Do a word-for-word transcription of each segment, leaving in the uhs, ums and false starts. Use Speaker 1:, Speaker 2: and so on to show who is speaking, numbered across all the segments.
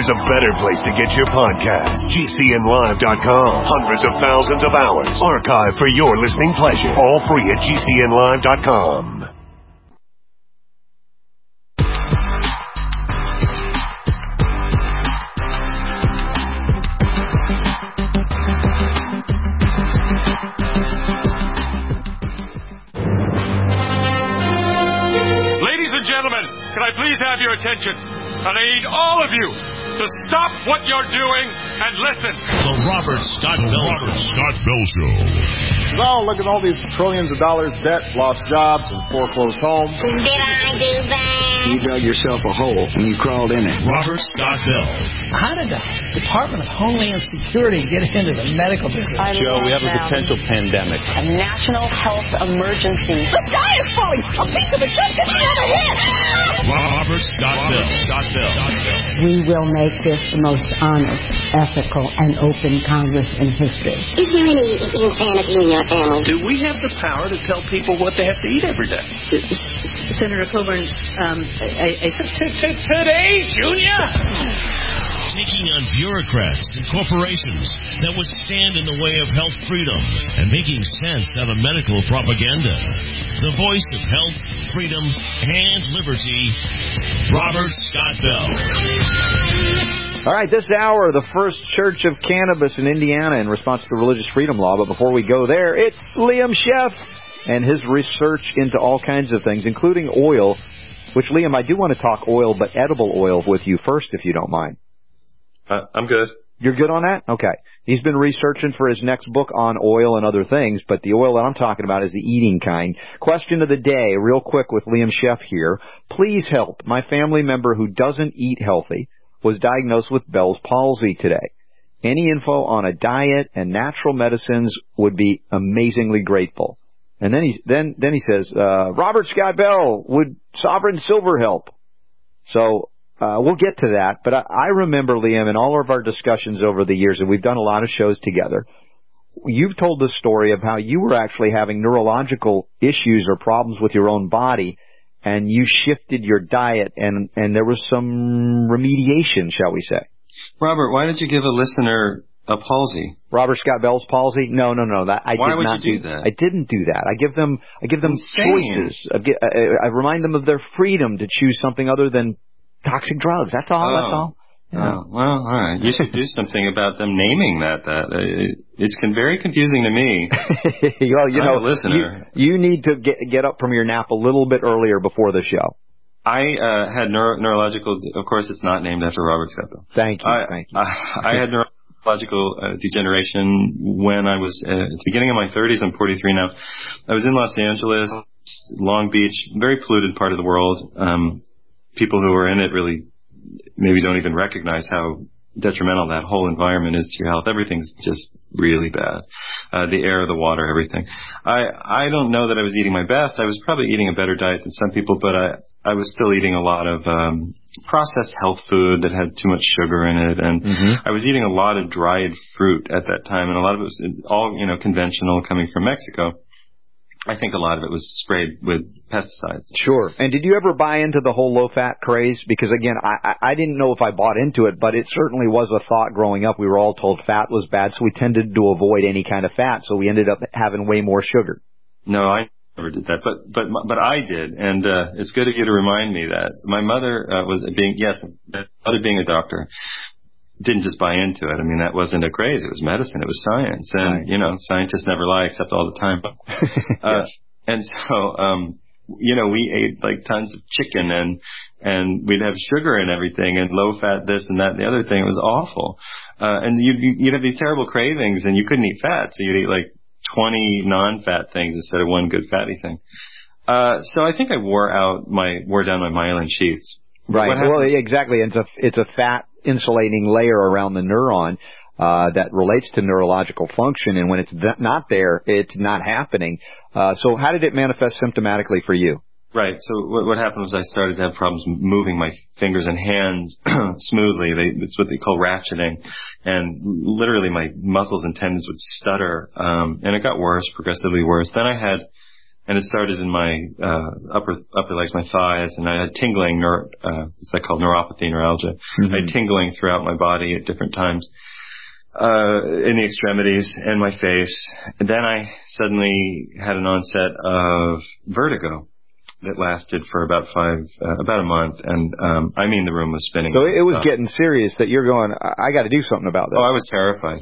Speaker 1: there's a better place to get your podcast. G C N live dot com. Hundreds of thousands of hours archived for your listening pleasure. All free at G C N live dot com.
Speaker 2: Gentlemen, can I please have your attention? And I need all of you to stop what you're doing and listen.
Speaker 3: The Robert Scott Bell Robert Scott Bell Show.
Speaker 4: Well, look at all these trillions of dollars debt, lost jobs, and foreclosed homes.
Speaker 5: Did I do that?
Speaker 6: You dug yourself a hole when you crawled in it.
Speaker 3: Robert Scott Bell.
Speaker 7: How did the Department of Homeland Security get into the medical business?
Speaker 8: I
Speaker 9: Joe, we have
Speaker 8: them.
Speaker 9: a potential pandemic.
Speaker 8: A national health emergency.
Speaker 7: The sky is falling! A piece of it just hit me on the head!
Speaker 3: Robert Scott Bell. Scott Bell.
Speaker 10: We will make this the most honest, ethical, and open Congress in history.
Speaker 5: Is there any insanity in your family?
Speaker 9: Do we have the power to tell people what they have to eat every day?
Speaker 11: Senator Coburn, um, I, I th-
Speaker 9: t- t- today, Junior!
Speaker 3: Taking on bureaucrats and corporations that would stand in the way of health freedom and making sense out of medical propaganda. The voice of health, freedom, and liberty, Robert Scott Bell.
Speaker 12: All right, this hour, the First Church of Cannabis in Indiana in response to the religious freedom law. But before we go there, it's Liam Sheff and his research into all kinds of things, including oil, which, Liam, I do want to talk oil, but edible oil with you first, if you don't mind.
Speaker 13: Uh, I'm good.
Speaker 12: You're good on that? Okay. He's been researching for his next book on oil and other things, but the oil that I'm talking about is the eating kind. Question of the day, real quick with Liam Sheff here. Please help. My family member who doesn't eat healthy was diagnosed with Bell's palsy today. Any info on a diet and natural medicines would be amazingly grateful. And then he then then he says, uh, Robert Scott Bell, would Sovereign Silver help? So uh, we'll get to that. But I, I remember, Liam, in all of our discussions over the years, and we've done a lot of shows together, you've told the story of how you were actually having neurological issues or problems with your own body, and you shifted your diet, and, and there was some remediation, shall we say.
Speaker 13: Robert, why did you give a listener a palsy?
Speaker 12: Robert Scott Bell's palsy? No, no, no. That I
Speaker 13: why
Speaker 12: did
Speaker 13: would
Speaker 12: not
Speaker 13: you do
Speaker 12: do
Speaker 13: that.
Speaker 12: I didn't do that. I give them, I give them
Speaker 13: Insane.
Speaker 12: choices. I, get, I, I remind them of their freedom to choose something other than toxic drugs. That's all.
Speaker 13: Oh.
Speaker 12: That's all. Yeah.
Speaker 13: Oh, well, all right. You should do something about them naming that. That it, it's con- very confusing to me.
Speaker 12: Well, you
Speaker 13: I'm
Speaker 12: know,
Speaker 13: a listener.
Speaker 12: You, you need to get get up from your nap a little bit earlier before the show.
Speaker 13: I uh, had neuro- neurological. Of course, it's not named after Robert Scott Bell.
Speaker 12: Thank you.
Speaker 13: I,
Speaker 12: thank you.
Speaker 13: I, I had neurological uh, degeneration when I was uh, at the beginning of my thirties. I'm forty-three now. I was in Los Angeles, Long Beach, very polluted part of the world. Um, people who are in it really maybe don't even recognize how detrimental that whole environment is to your health. Everything's just really bad. Uh, the air, the water, everything. I, I don't know that I was eating my best. I was probably eating a better diet than some people, but I, I was still eating a lot of, um, processed health food that had too much sugar in it. And mm-hmm. I was eating a lot of dried fruit at that time. And a lot of it was all, you know, conventional coming from Mexico. I think a lot of it was sprayed with pesticides.
Speaker 12: Sure. And did you ever buy into the whole low-fat craze? Because, again, I, I didn't know if I bought into it, but it certainly was a thought growing up. We were all told fat was bad, so we tended to avoid any kind of fat, so we ended up having way more sugar.
Speaker 13: No, I never did that, but but but I did, and uh, it's good of you to remind me that. My mother uh, was being, yes, mother being a doctor, didn't just buy into it. I mean, that wasn't a craze. It was medicine. It was science. And, right. you know, scientists never lie except all the time. uh, and so, um, you know, we ate like tons of chicken and, and we'd have sugar and everything and low fat this and that and the other thing. It was awful. Uh, and you'd, you'd have these terrible cravings and you couldn't eat fat. So you'd eat like twenty non-fat things instead of one good fatty thing. Uh, so I think I wore out my, wore down my myelin sheaths.
Speaker 12: Right. Well, exactly. It's a, it's a fat insulating layer around the neuron uh that relates to neurological function, and when it's th- not there, it's not happening. Uh so how did it manifest symptomatically for you?
Speaker 13: Right. So what, what happened was I started to have problems moving my fingers and hands smoothly. They, it's what they call ratcheting, and literally my muscles and tendons would stutter, um and it got worse, progressively worse. Then I had and it started in my uh, upper upper legs, my thighs, and I had tingling, neur- uh, what's that called, neuropathy, neuralgia. Mm-hmm. I had tingling throughout my body at different times, uh, in the extremities and my face. And then I suddenly had an onset of vertigo that lasted for about five, uh, about a month, and um, I mean the room was spinning.
Speaker 12: So it was getting serious that you're going, I, I got to do something about this.
Speaker 13: Oh, I was terrified.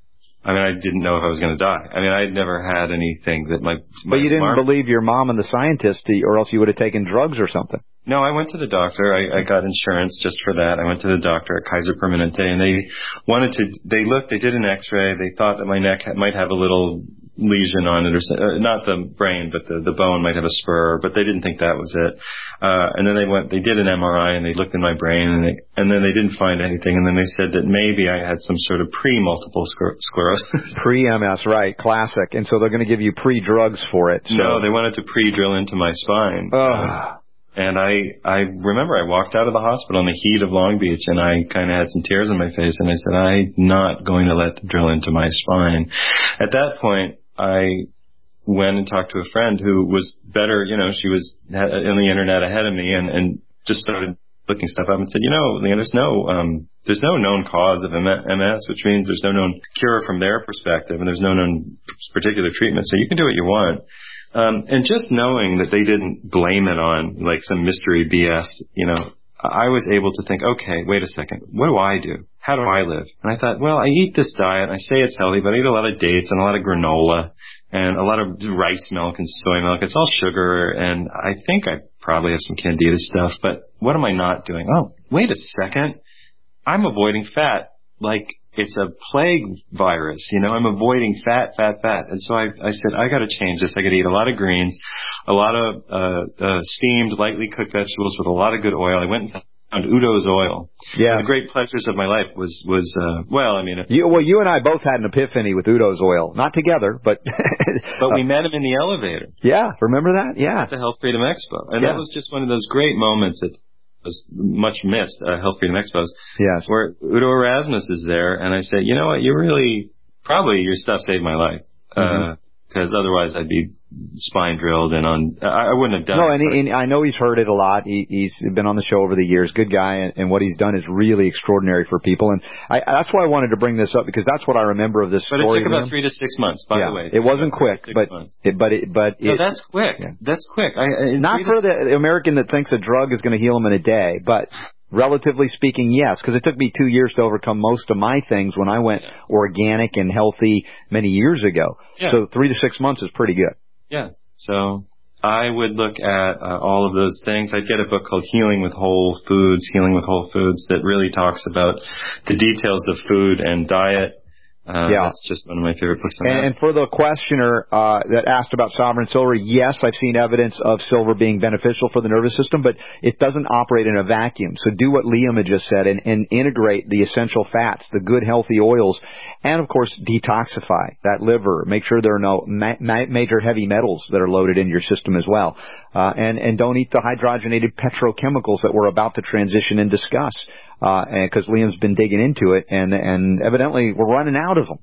Speaker 13: I mean, I didn't know if I was going to die. I mean, I'd never had anything that my... my
Speaker 12: but you didn't
Speaker 13: arm...
Speaker 12: believe your mom and the scientist, or else you would have taken drugs or something.
Speaker 13: No, I went to the doctor. I, I got insurance just for that. I went to the doctor at Kaiser Permanente, and they wanted to... They looked, they did an x-ray. They thought that my neck might have a little lesion on it, or uh, not the brain, but the, the bone might have a spur, but they didn't think that was it. Uh, and then they went, they did an M R I, and they looked in my brain, and, they, and then they didn't find anything, and then they said that maybe I had some sort of pre-multiple scler- sclerosis.
Speaker 12: Pre-M S, right, classic. And so they're going to give you pre-drugs for it. So.
Speaker 13: No, they wanted to pre-drill into my spine.
Speaker 12: Oh.
Speaker 13: Uh, and I, I remember I walked out of the hospital in the heat of Long Beach, and I kind of had some tears on my face, and I said, I'm not going to let them drill into my spine. At that point, I went and talked to a friend who was better, you know, she was on the internet ahead of me, and, and just started looking stuff up and said, you know, Leon, there's no, um, there's no known cause of M S, which means there's no known cure from their perspective, and there's no known particular treatment, so you can do what you want. Um, and just knowing that they didn't blame it on like some mystery B S, you know, I was able to think, okay, wait a second, what do I do? How do I live? And I thought, well, I eat this diet, I say it's healthy, but I eat a lot of dates and a lot of granola and a lot of rice milk and soy milk. It's all sugar, and I think I probably have some candida stuff, but what am I not doing? Oh, wait a second. I'm avoiding fat like it's a plague virus. You know, I'm avoiding fat, fat, fat. And so I, I said, I got to change this. I got to eat a lot of greens, a lot of uh, uh, steamed, lightly cooked vegetables with a lot of good oil. I went and found Udo's oil.
Speaker 12: Yeah.
Speaker 13: The great pleasures of my life was, was uh, well, I mean...
Speaker 12: You, well, you and I both had an epiphany with Udo's oil. Not together, but...
Speaker 13: but we met him in the elevator.
Speaker 12: Yeah, remember that? Yeah.
Speaker 13: At the Health Freedom Expo. And
Speaker 12: yeah.
Speaker 13: that was just one of those great moments that was much missed, uh, Health Freedom Expos.
Speaker 12: Yes.
Speaker 13: Where Udo Erasmus is there, and I said, you know what, you really... Probably your stuff saved my life.
Speaker 12: Mm-hmm.
Speaker 13: Uh, because otherwise I'd be spine drilled and on. I, I wouldn't have done
Speaker 12: no,
Speaker 13: it.
Speaker 12: No, and, and I know he's heard it a lot. He, he's been on the show over the years. Good guy, and, and what he's done is really extraordinary for people. And I, that's why I wanted to bring this up, because that's what I remember of this
Speaker 13: but
Speaker 12: story.
Speaker 13: But it took about three to six months, by
Speaker 12: yeah,
Speaker 13: the way.
Speaker 12: It, it wasn't quick, but it, but it, but
Speaker 13: no,
Speaker 12: it,
Speaker 13: that's quick. Yeah. That's quick. I, I,
Speaker 12: Not for the American that thinks a drug is going to heal him in a day, but. Relatively speaking, yes, because it took me two years to overcome most of my things when I went yeah. organic and healthy many years ago.
Speaker 13: Yeah.
Speaker 12: So three to six months is pretty good.
Speaker 13: Yeah. So I would look at uh, all of those things. I'd get a book called Healing with Whole Foods, Healing with Whole Foods, that really talks about the details of food and diet. Uh,
Speaker 12: yeah.
Speaker 13: That's just one of my favorite books on
Speaker 12: and,
Speaker 13: that.
Speaker 12: And for the questioner uh, that asked about sovereign silver, yes, I've seen evidence of silver being beneficial for the nervous system, but it doesn't operate in a vacuum. So do what Liam had just said and, and integrate the essential fats, the good healthy oils, and of course detoxify that liver. Make sure there are no ma- ma- major heavy metals that are loaded in your system as well. Uh, and, and don't eat the hydrogenated petrochemicals that we're about to transition and discuss. Uh, and because Liam's been digging into it, and and evidently we're running out of them.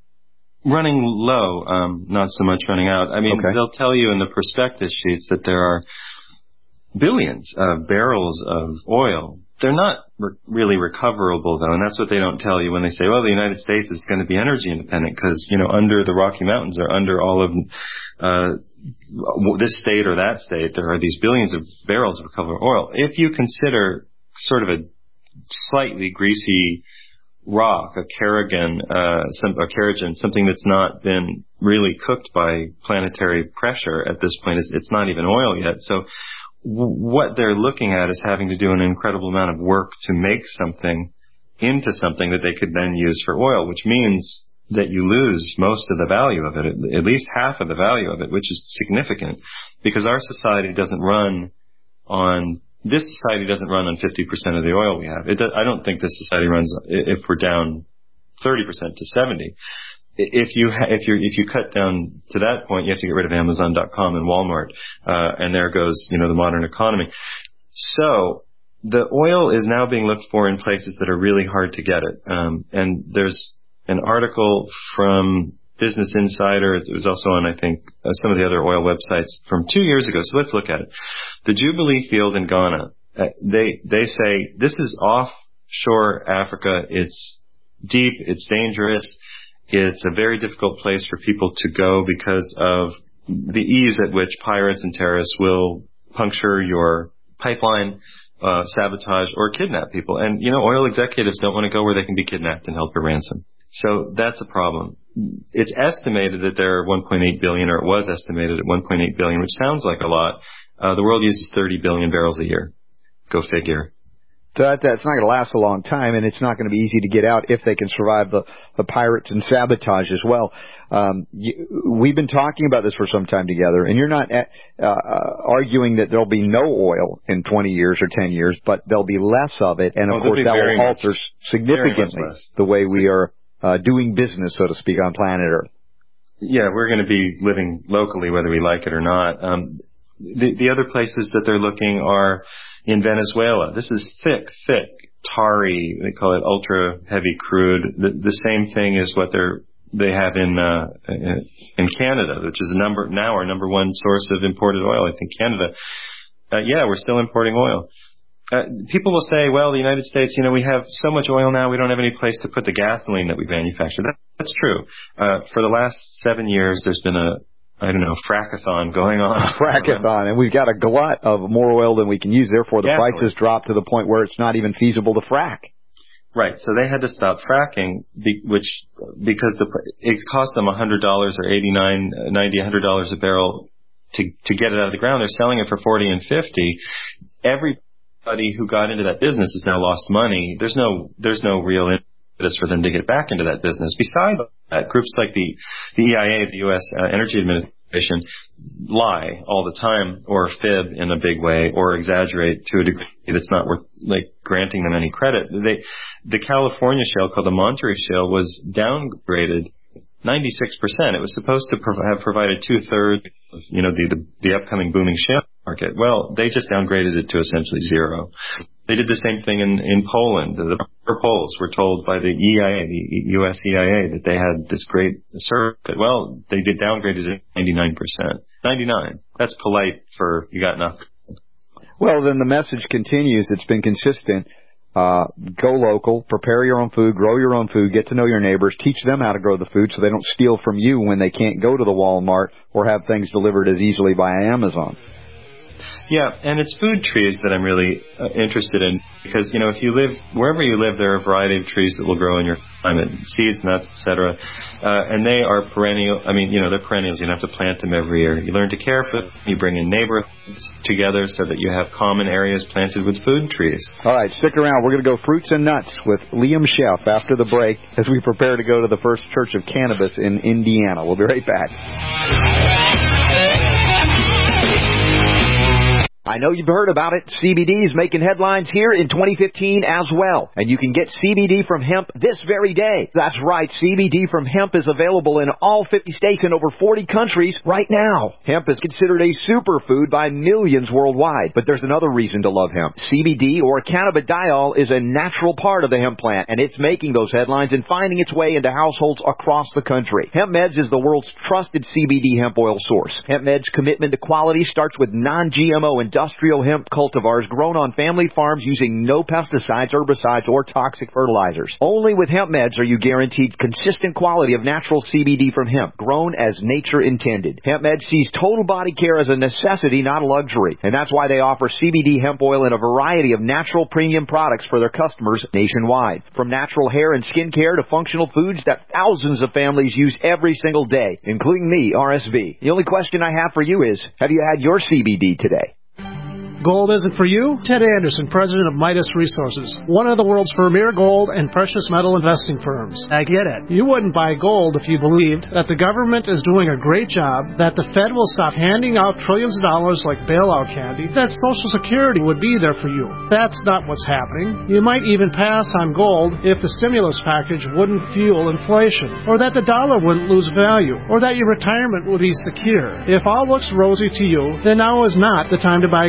Speaker 13: Running low, um, not so much running out. I mean,
Speaker 12: okay.
Speaker 13: They'll tell you in the prospectus sheets that there are billions of barrels of oil. They're not re- really recoverable, though, and that's what they don't tell you when they say, well, the United States is going to be energy independent because, you know, under the Rocky Mountains or under all of uh, this state or that state, there are these billions of barrels of recoverable oil. If you consider sort of a slightly greasy rock, a Kerrigan, uh, some, a Kerrigan, something that's not been really cooked by planetary pressure at this point. It's, it's not even oil yet. So w- what they're looking at is having to do an incredible amount of work to make something into something that they could then use for oil, which means that you lose most of the value of it, at, at least half of the value of it, which is significant because our society doesn't run on This society doesn't run on fifty percent of the oil we have. It does, I don't think this society runs if we're down thirty percent to seventy. If you ha, if you if you cut down to that point, you have to get rid of Amazon dot com and Walmart, uh, and there goes you know the modern economy. So the oil is now being looked for in places that are really hard to get it. Um, and there's an article from Business Insider. It was also on, I think, uh, some of the other oil websites from two years ago. So let's look at it. The Jubilee Field in Ghana, uh, they they say this is offshore Africa. It's deep. It's dangerous. It's a very difficult place for people to go because of the ease at which pirates and terrorists will puncture your pipeline, uh, sabotage, or kidnap people. And, you know, oil executives don't want to go where they can be kidnapped and held for ransom. So that's a problem. It's estimated that there are one point eight billion, or it was estimated at one point eight billion, which sounds like a lot. Uh, the world uses thirty billion barrels a year. Go figure.
Speaker 12: That, that's not going to last a long time, and it's not going to be easy to get out if they can survive the, the pirates and sabotage as well. Um, you, we've been talking about this for some time together, and you're not at, uh, arguing that there'll be no oil in twenty years or ten years, but there'll be less of it, and of
Speaker 13: oh,
Speaker 12: course that will
Speaker 13: much,
Speaker 12: alter significantly the way we are uh, doing business, so to speak, on planet Earth.
Speaker 13: Yeah, we're going to be living locally whether we like it or not. Um, the, the other places that they're looking are in Venezuela. This is thick, thick, tarry, they call it ultra heavy crude. The, the same thing is what they're, they have in, uh, in Canada, which is a number, now our number one source of imported oil. I think Canada, uh, yeah, we're still importing oil. Uh, people will say, well, the United States, you know, we have so much oil now, we don't have any place to put the gasoline that we manufacture. That, that's true. Uh, for the last seven years, there's been a, I don't know, frackathon going on.
Speaker 12: A frackathon, and we've got a glut of more oil than we can use. Therefore, the
Speaker 13: gasoline.
Speaker 12: prices drop to the point where it's not even feasible to frack.
Speaker 13: Right. So they had to stop fracking, be, which because the it cost them a hundred dollars or eighty-nine, ninety, a hundred dollars a barrel to to get it out of the ground. They're selling it for forty and fifty. Everybody who got into that business has now lost money. There's no there's no real impetus for them to get back into that business. Besides that, groups like the the E I A, the U S Uh, Energy Administration, lie all the time, or fib in a big way, or exaggerate to a degree that's not worth like granting them any credit. They, the California shale, called the Monterey Shale, was downgraded ninety-six percent. It was supposed to prov- have provided two thirds of, you know, the, the the upcoming booming shale market. Well, they just downgraded it to essentially zero. They did the same thing in, in Poland. The, the Poles were told by the E I A, the U S E I A, that they had this great circuit. Well, they did downgrade it to ninety-nine percent. ninety-nine. That's polite for you got nothing.
Speaker 12: Well, then the message continues. It's been consistent. Uh, go local, prepare your own food, grow your own food, get to know your neighbors, teach them how to grow the food so they don't steal from you when they can't go to the Walmart or have things delivered as easily by Amazon.
Speaker 13: Yeah, and it's food trees that I'm really uh, interested in because, you know, if you live, wherever you live, there are a variety of trees that will grow in your climate, seeds, nuts, et cetera. Uh, and they are perennial. I mean, you know, they're perennials. You don't have to plant them every year. You learn to care for them. You bring in neighborhoods together so that you have common areas planted with food trees.
Speaker 12: All right, stick around. We're going to go fruits and nuts with Liam Sheff after the break as we prepare to go to the First Church of Cannabis in Indiana. We'll be right back. I know you've heard about it. C B D is making headlines here in twenty fifteen as well. And you can get C B D from hemp this very day. That's right. C B D from hemp is available in all fifty states and over forty countries right now. Hemp is considered a superfood by millions worldwide. But there's another reason to love hemp. C B D, or cannabidiol, is a natural part of the hemp plant, and it's making those headlines and finding its way into households across the country. HempMeds is the world's trusted C B D hemp oil source. HempMeds' commitment to quality starts with non G M O and industrial hemp cultivars grown on family farms using no pesticides, herbicides, or toxic fertilizers. Only with HempMeds are you guaranteed consistent quality of natural C B D from hemp, grown as nature intended. HempMeds sees total body care as a necessity, not a luxury, and that's why they offer C B D hemp oil in a variety of natural premium products for their customers nationwide. From natural hair and skin care to functional foods that thousands of families use every single day, including me, R S V. The only question I have for you is, have you had your C B D today?
Speaker 14: Gold isn't for you? Ted Anderson, president of Midas Resources, one of the world's premier gold and precious metal investing firms. I get it. You wouldn't buy gold if you believed that the government is doing a great job, that the Fed will stop handing out trillions of dollars like bailout candy, that Social Security would be there for you. That's not what's happening. You might even pass on gold if the stimulus package wouldn't fuel inflation, or that the dollar wouldn't lose value, or that your retirement would be secure. If all looks rosy to you, then now is not the time to buy gold.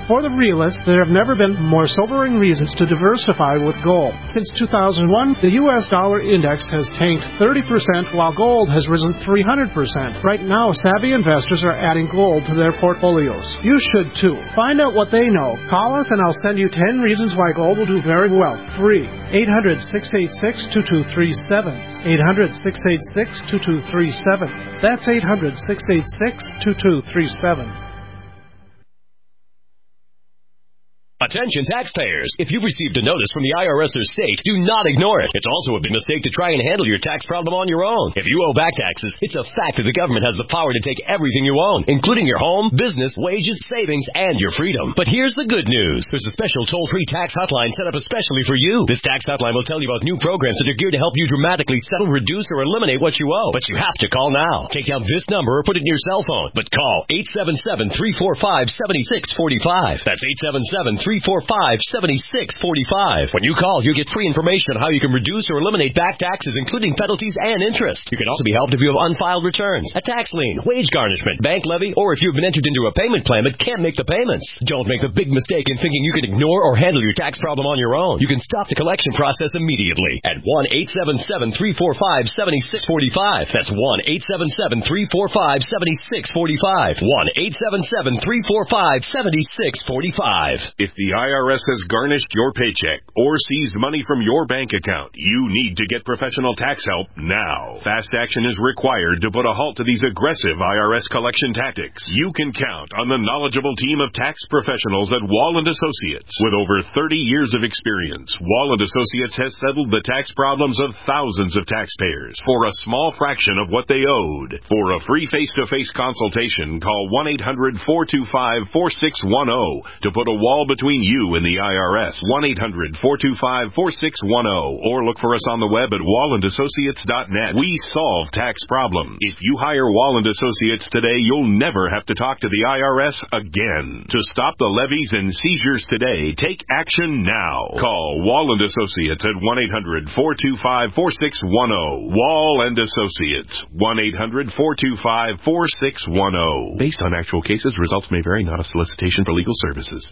Speaker 14: For the realist, there have never been more sobering reasons to diversify with gold. Since two thousand one, the U S dollar index has tanked thirty percent while gold has risen three hundred percent. Right now, savvy investors are adding gold to their portfolios. You should too. Find out what they know. Call us and I'll send you ten reasons why gold will do very well. Free. eight hundred, six eight six, two two three seven. eight hundred, six eight six, two two three seven. That's eight hundred, six eight six, two two three seven.
Speaker 15: Attention taxpayers. If you've received a notice from the I R S or state, do not ignore it. It's also a big mistake to try and handle your tax problem on your own. If you owe back taxes, it's a fact that the government has the power to take everything you own, including your home, business, wages, savings, and your freedom. But here's the good news. There's a special toll-free tax hotline set up especially for you. This tax hotline will tell you about new programs that are geared to help you dramatically settle, reduce, or eliminate what you owe. But you have to call now. Take down this number or put it in your cell phone. But call eight seven seven, three four five, seven six four five. That's eight seven seven, three four five, seven six four five. When you call, you get free information on how you can reduce or eliminate back taxes, including penalties and interest. You can also be helped if you have unfiled returns, a tax lien, wage garnishment, bank levy, or if you've been entered into a payment plan but can't make the payments. Don't make the big mistake in thinking you can ignore or handle your tax problem on your own. You can stop the collection process immediately at one eight seven seven, three four five, seven six four five. That's one eight seven seven, three four five, seven six four five. one eight seven seven, three four five, seven six four five.
Speaker 1: If the I R S has garnished your paycheck or seized money from your bank account, you need to get professional tax help now. Fast action is required to put a halt to these aggressive I R S collection tactics. You can count on the knowledgeable team of tax professionals at Wall and Associates. With over thirty years of experience, Wall and Associates has settled the tax problems of thousands of taxpayers for a small fraction of what they owed. For a free face-to-face consultation, call one eight hundred, four two five, four six one zero to put a wall between you and the I R S. one eight hundred, four two five, four six one zero or look for us on the web at wall and associates dot net. We solve tax problems. If you hire Wall and Associates today, you'll never have to talk to the I R S again. To stop the levies and seizures today, take action now. Call Wall and Associates at one eight hundred, four two five, four six one zero. Wall and Associates, one eight hundred, four two five, four six one zero. Based on actual cases, results may vary, not a solicitation for legal services.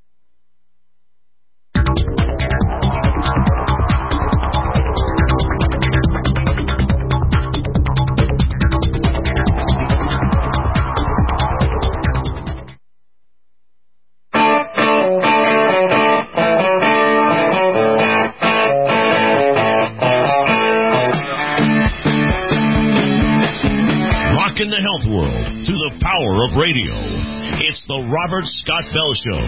Speaker 3: In the health world to the power of radio. It's the Robert Scott Bell Show.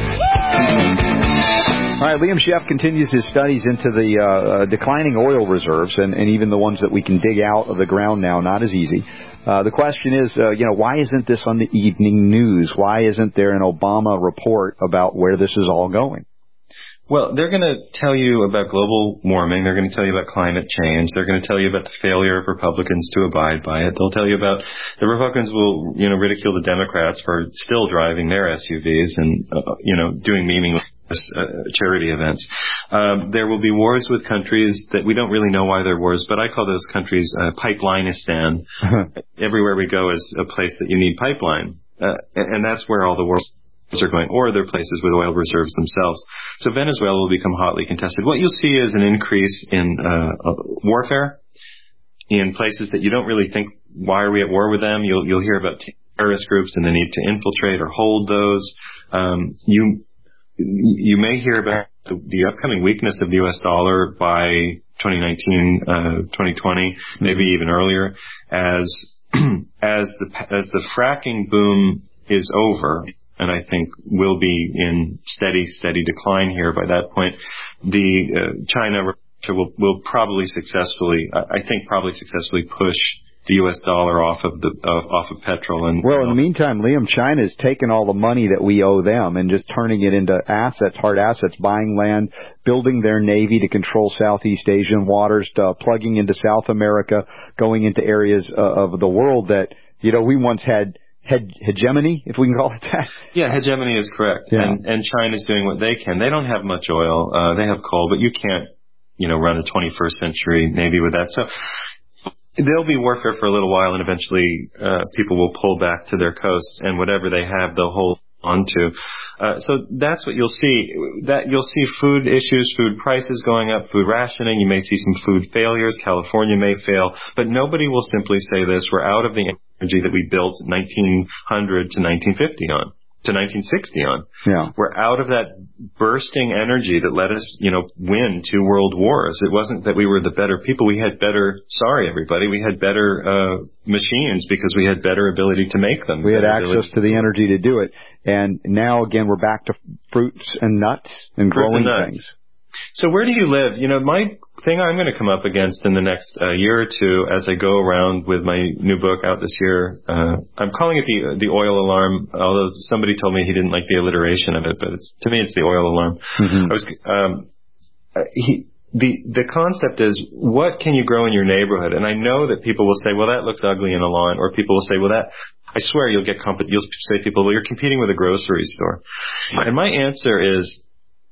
Speaker 12: All right, Liam Sheff continues his studies into the uh, uh, declining oil reserves and, and even the ones that we can dig out of the ground now, not as easy. Uh, the question is, uh, you know, why isn't this on the evening news? Why isn't there an Obama report about where this is all going?
Speaker 13: Well, they're going to tell you about global warming. They're going to tell you about climate change. They're going to tell you about the failure of Republicans to abide by it. They'll tell you about the Republicans will, you know, ridicule the Democrats for still driving their S U Vs and, uh, you know, doing meaningless uh, charity events. Um, there will be wars with countries that we don't really know why they're wars, but I call those countries uh, Pipelineistan. Everywhere we go is a place that you need pipeline. Uh, and that's where all the wars are going, or other places with oil reserves themselves. So Venezuela will become hotly contested. What you'll see is an increase in uh, warfare in places that you don't really think, why are we at war with them? You'll you'll hear about terrorist groups and the need to infiltrate or hold those. Um, you you may hear about the, the upcoming weakness of the U S dollar by twenty nineteen, uh, twenty twenty, maybe even earlier, as as the as the fracking boom is over. And I think we'll be in steady, steady decline here by that point. The uh, China will, will probably successfully, I think, probably successfully push the U S dollar off of the uh, off of petrol. And
Speaker 12: well, in the meantime, Liam, China's taken all the money that we owe them and just turning it into assets, hard assets, buying land, building their navy to control Southeast Asian waters, uh, plugging into South America, going into areas uh, of the world that, you know, we once had. Hegemony, if we can call it that.
Speaker 13: Yeah, hegemony is correct. Yeah. And, and China's doing what they can. They don't have much oil. Uh, they have coal, but you can't, you know, run a twenty-first century navy with that. So there'll be warfare for a little while, and eventually uh, people will pull back to their coasts, and whatever they have, they'll hold on to. Uh, so that's what you'll see. That you'll see food issues, food prices going up, food rationing. You may see some food failures. California may fail, but nobody will simply say this: we're out of the energy that we built nineteen hundred to nineteen fifty on, to nineteen sixty on.
Speaker 12: Yeah.
Speaker 13: We're out of that bursting energy that let us, you know, win two world wars. It wasn't that we were the better people. We had better, sorry everybody, we had better uh machines because we had better ability to make them.
Speaker 12: We had
Speaker 13: access
Speaker 12: access to the energy to do it. And now, again, we're back to fruits and nuts and growing things.
Speaker 13: So where do you live? You know, my thing I'm going to come up against in the next uh, year or two as I go around with my new book out this year, uh, I'm calling it the the oil alarm, although somebody told me he didn't like the alliteration of it, but it's, to me it's the oil alarm. Mm-hmm. I was, um, he, the the concept is, what can you grow in your neighborhood? And I know that people will say, well, that looks ugly in a lawn, or people will say, well, that, I swear you'll get comp- you'll say people, well, you're competing with a grocery store. And my answer is,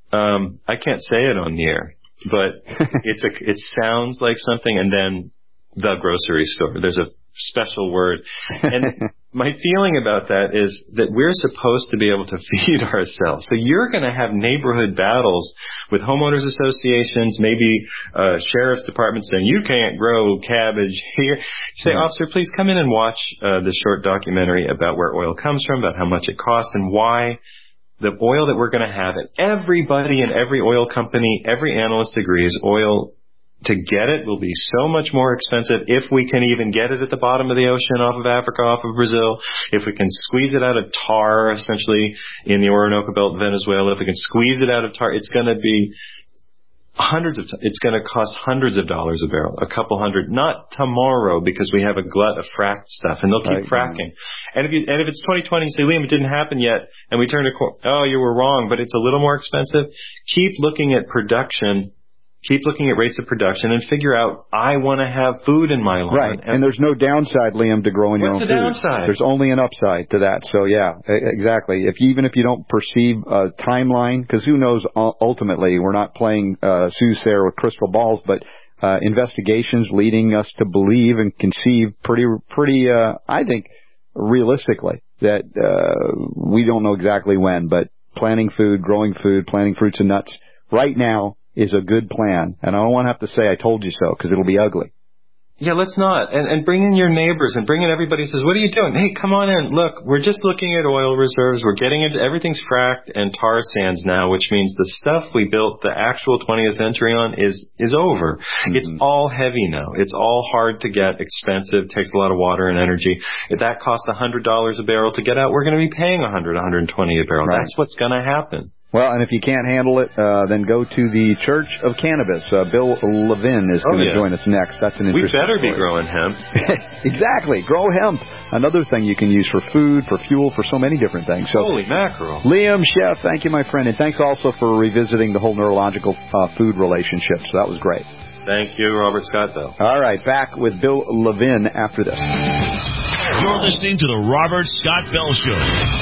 Speaker 13: um, I can't say it on the air, but it's a, it sounds like something, and then the grocery store. There's a special word. And my feeling about that is that we're supposed to be able to feed ourselves. So you're going to have neighborhood battles with homeowners associations, maybe uh sheriff's departments saying, you can't grow cabbage here. Say, mm-hmm. Officer, please come in and watch uh, this short documentary about where oil comes from, about how much it costs, and why the oil that we're going to have, and everybody in every oil company, every analyst agrees, oil to get it will be so much more expensive if we can even get it at the bottom of the ocean off of Africa, off of Brazil, if we can squeeze it out of tar, essentially, in the Orinoco Belt in Venezuela, if we can squeeze it out of tar, it's going to be hundreds of, t- it's going to cost hundreds of dollars a barrel, a couple hundred, not tomorrow, because we have a glut of fracked stuff, and they'll keep right, fracking. Yeah. And if you, and if it's twenty twenty, you say, Liam, it didn't happen yet, and we turn to, oh, you were wrong, but it's a little more expensive. Keep looking at production. Keep looking at rates of production and figure out, I want to have food in my lawn.
Speaker 12: Right, and, and there's no downside, Liam, to growing your own food.
Speaker 13: What's the downside?
Speaker 12: There's only an upside to that. So, yeah, exactly. If even if you don't perceive a timeline, because who knows, ultimately, we're not playing uh, soothsayer with crystal balls, but uh, investigations leading us to believe and conceive pretty, pretty, uh, I think, realistically, that uh, we don't know exactly when, but planting food, growing food, planting fruits and nuts right now is a good plan. And I don't want to have to say I told you so, because it'll be ugly.
Speaker 13: Yeah, let's not. And, and bring in your neighbors and bring in everybody who says, what are you doing? Hey, come on in. Look, we're just looking at oil reserves. We're getting into, everything's fracked and tar sands now, which means the stuff we built the actual twentieth century on is, is over. Mm-hmm. It's all heavy now. It's all hard to get, expensive, takes a lot of water and energy. If that costs one hundred dollars a barrel to get out, we're going to be paying one hundred dollars, one hundred twenty dollars a barrel. Right. That's what's going to happen.
Speaker 12: Well, and if you can't handle it, uh, then go to the Church of Cannabis. Uh, Bill Levin is going to oh, yeah. join us next. That's an interesting
Speaker 13: We better
Speaker 12: story.
Speaker 13: be growing hemp.
Speaker 12: Exactly. Grow hemp. Another thing you can use for food, for fuel, for so many different things. So,
Speaker 13: holy mackerel.
Speaker 12: Liam Sheff, thank you, my friend. And thanks also for revisiting the whole neurological uh, food relationship. So that was great.
Speaker 13: Thank you, Robert Scott Bell.
Speaker 12: All right. Back with Bill Levin after this.
Speaker 3: You're listening to the Robert Scott Bell Show.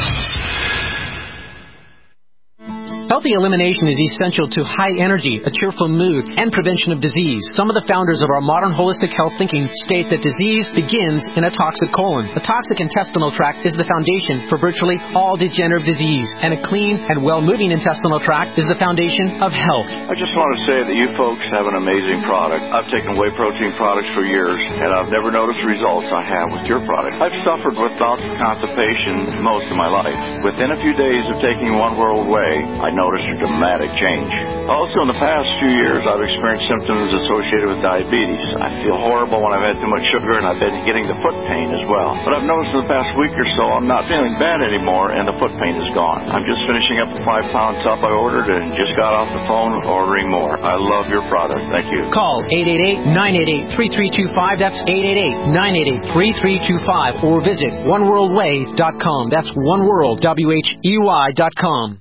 Speaker 16: Healthy elimination is essential to high energy, a cheerful mood, and prevention of disease. Some of the founders of our modern holistic health thinking state that disease begins in a toxic colon. A toxic intestinal tract is the foundation for virtually all degenerative disease, and a clean and well-moving intestinal tract is the foundation of health.
Speaker 17: I just want to say that you folks have an amazing product. I've taken whey protein products for years, and I've never noticed the results I have with your product. I've suffered with bouts of constipation most of my life. Within a few days of taking One World Whey, I noticed a dramatic change. Also, in the past few years, I've experienced symptoms associated with diabetes. I feel horrible when I've had too much sugar, and I've been getting the foot pain as well. But I've noticed in the past week or so, I'm not feeling bad anymore, and the foot pain is gone. I'm just finishing up a five-pound tub I ordered and just got off the phone ordering more. I love your product. Thank you.
Speaker 16: Call eight eight eight, nine eight eight, three three two five. That's eight eight eight, nine eight eight, three three two five. Or visit one world way dot com. That's oneworld, W H E Y dot com.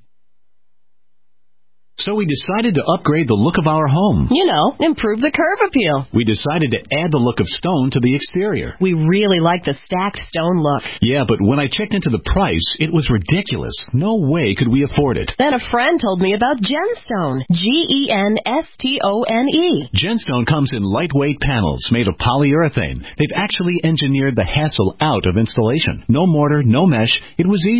Speaker 18: So we decided to upgrade the look of our home.
Speaker 19: You know, improve the curb appeal.
Speaker 18: We decided to add the look of stone to the exterior.
Speaker 19: We really like the stacked stone look.
Speaker 18: Yeah, but when I checked into the price, it was ridiculous. No way could we afford it.
Speaker 19: Then a friend told me about Genstone. G E N S T O N E.
Speaker 18: Genstone comes in lightweight panels made of polyurethane. They've actually engineered the hassle out of installation. No mortar, no mesh. It was easy.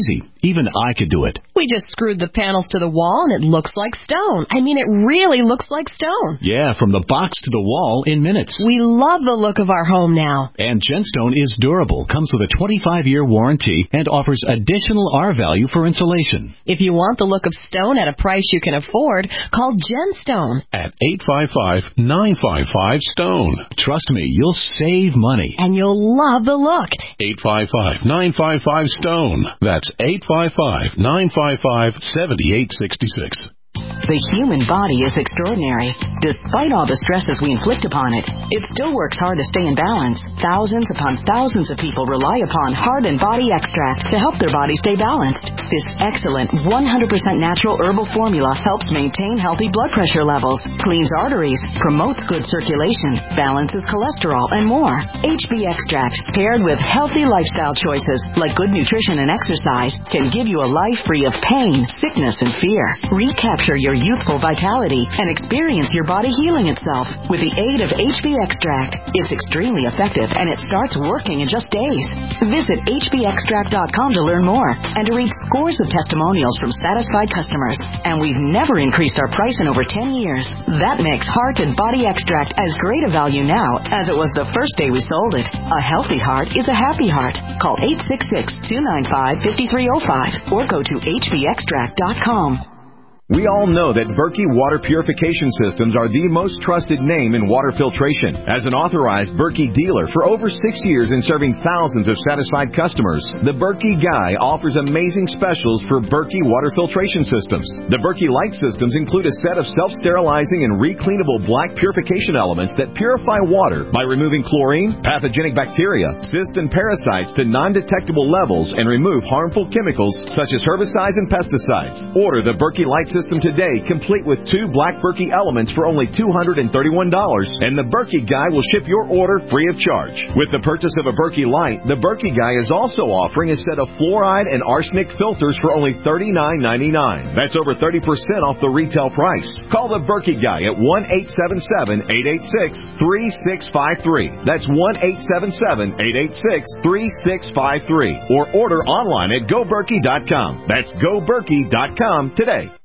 Speaker 18: Even I could do it.
Speaker 19: We just screwed the panels to the wall and it looks like stone. I mean, it really looks like stone.
Speaker 18: Yeah, from the box to the wall in minutes.
Speaker 19: We love the look of our home now.
Speaker 18: And Gemstone is durable, comes with a twenty-five year warranty, and offers additional R-value for insulation.
Speaker 19: If you want the look of stone at a price you can afford, call Gemstone
Speaker 18: at eight five five, nine five five, STONE. Trust me, you'll save money.
Speaker 19: And you'll love the look.
Speaker 18: eight five five, nine five five, STONE. That's eight five five, nine five five, seven eight six six.
Speaker 20: The human body is extraordinary. Despite all the stresses we inflict upon it, it still works hard to stay in balance. Thousands upon thousands of people rely upon Heart and Body Extract to help their body stay balanced. This excellent one hundred percent natural herbal formula helps maintain healthy blood pressure levels, cleans arteries, promotes good circulation, balances cholesterol, and more. H B Extract, paired with healthy lifestyle choices like good nutrition and exercise, can give you a life free of pain, sickness, and fear. Recapture your youthful vitality and experience your body healing itself with the aid of H B Extract. It's extremely effective and it starts working in just days. Visit H B extract dot com to learn more and to read scores of testimonials from satisfied customers. And we've never increased our price in over ten years. That makes Heart and Body Extract as great a value now as it was the first day we sold it. A healthy heart is a happy heart. Call eight six six, two nine five, five three zero five or go to H B extract dot com.
Speaker 21: We all know that Berkey Water Purification Systems are the most trusted name in water filtration. As an authorized Berkey dealer for over six years and serving thousands of satisfied customers, the Berkey Guy offers amazing specials for Berkey Water Filtration Systems. The Berkey Light Systems include a set of self-sterilizing and recleanable black purification elements that purify water by removing chlorine, pathogenic bacteria, cysts, and parasites to non-detectable levels and remove harmful chemicals such as herbicides and pesticides. Order the Berkey Light System today, complete with two black Berkey elements for only two hundred thirty-one dollars, and the Berkey Guy will ship your order free of charge. With the purchase of a Berkey Light, the Berkey Guy is also offering a set of fluoride and arsenic filters for only thirty-nine ninety-nine. That's over thirty percent off the retail price. Call the Berkey Guy at one eight seven seven, eight eight six, three six five three. That's one eight seven seven, eight eight six, three six five three. Or order online at go berkey dot com. That's go berkey dot com today.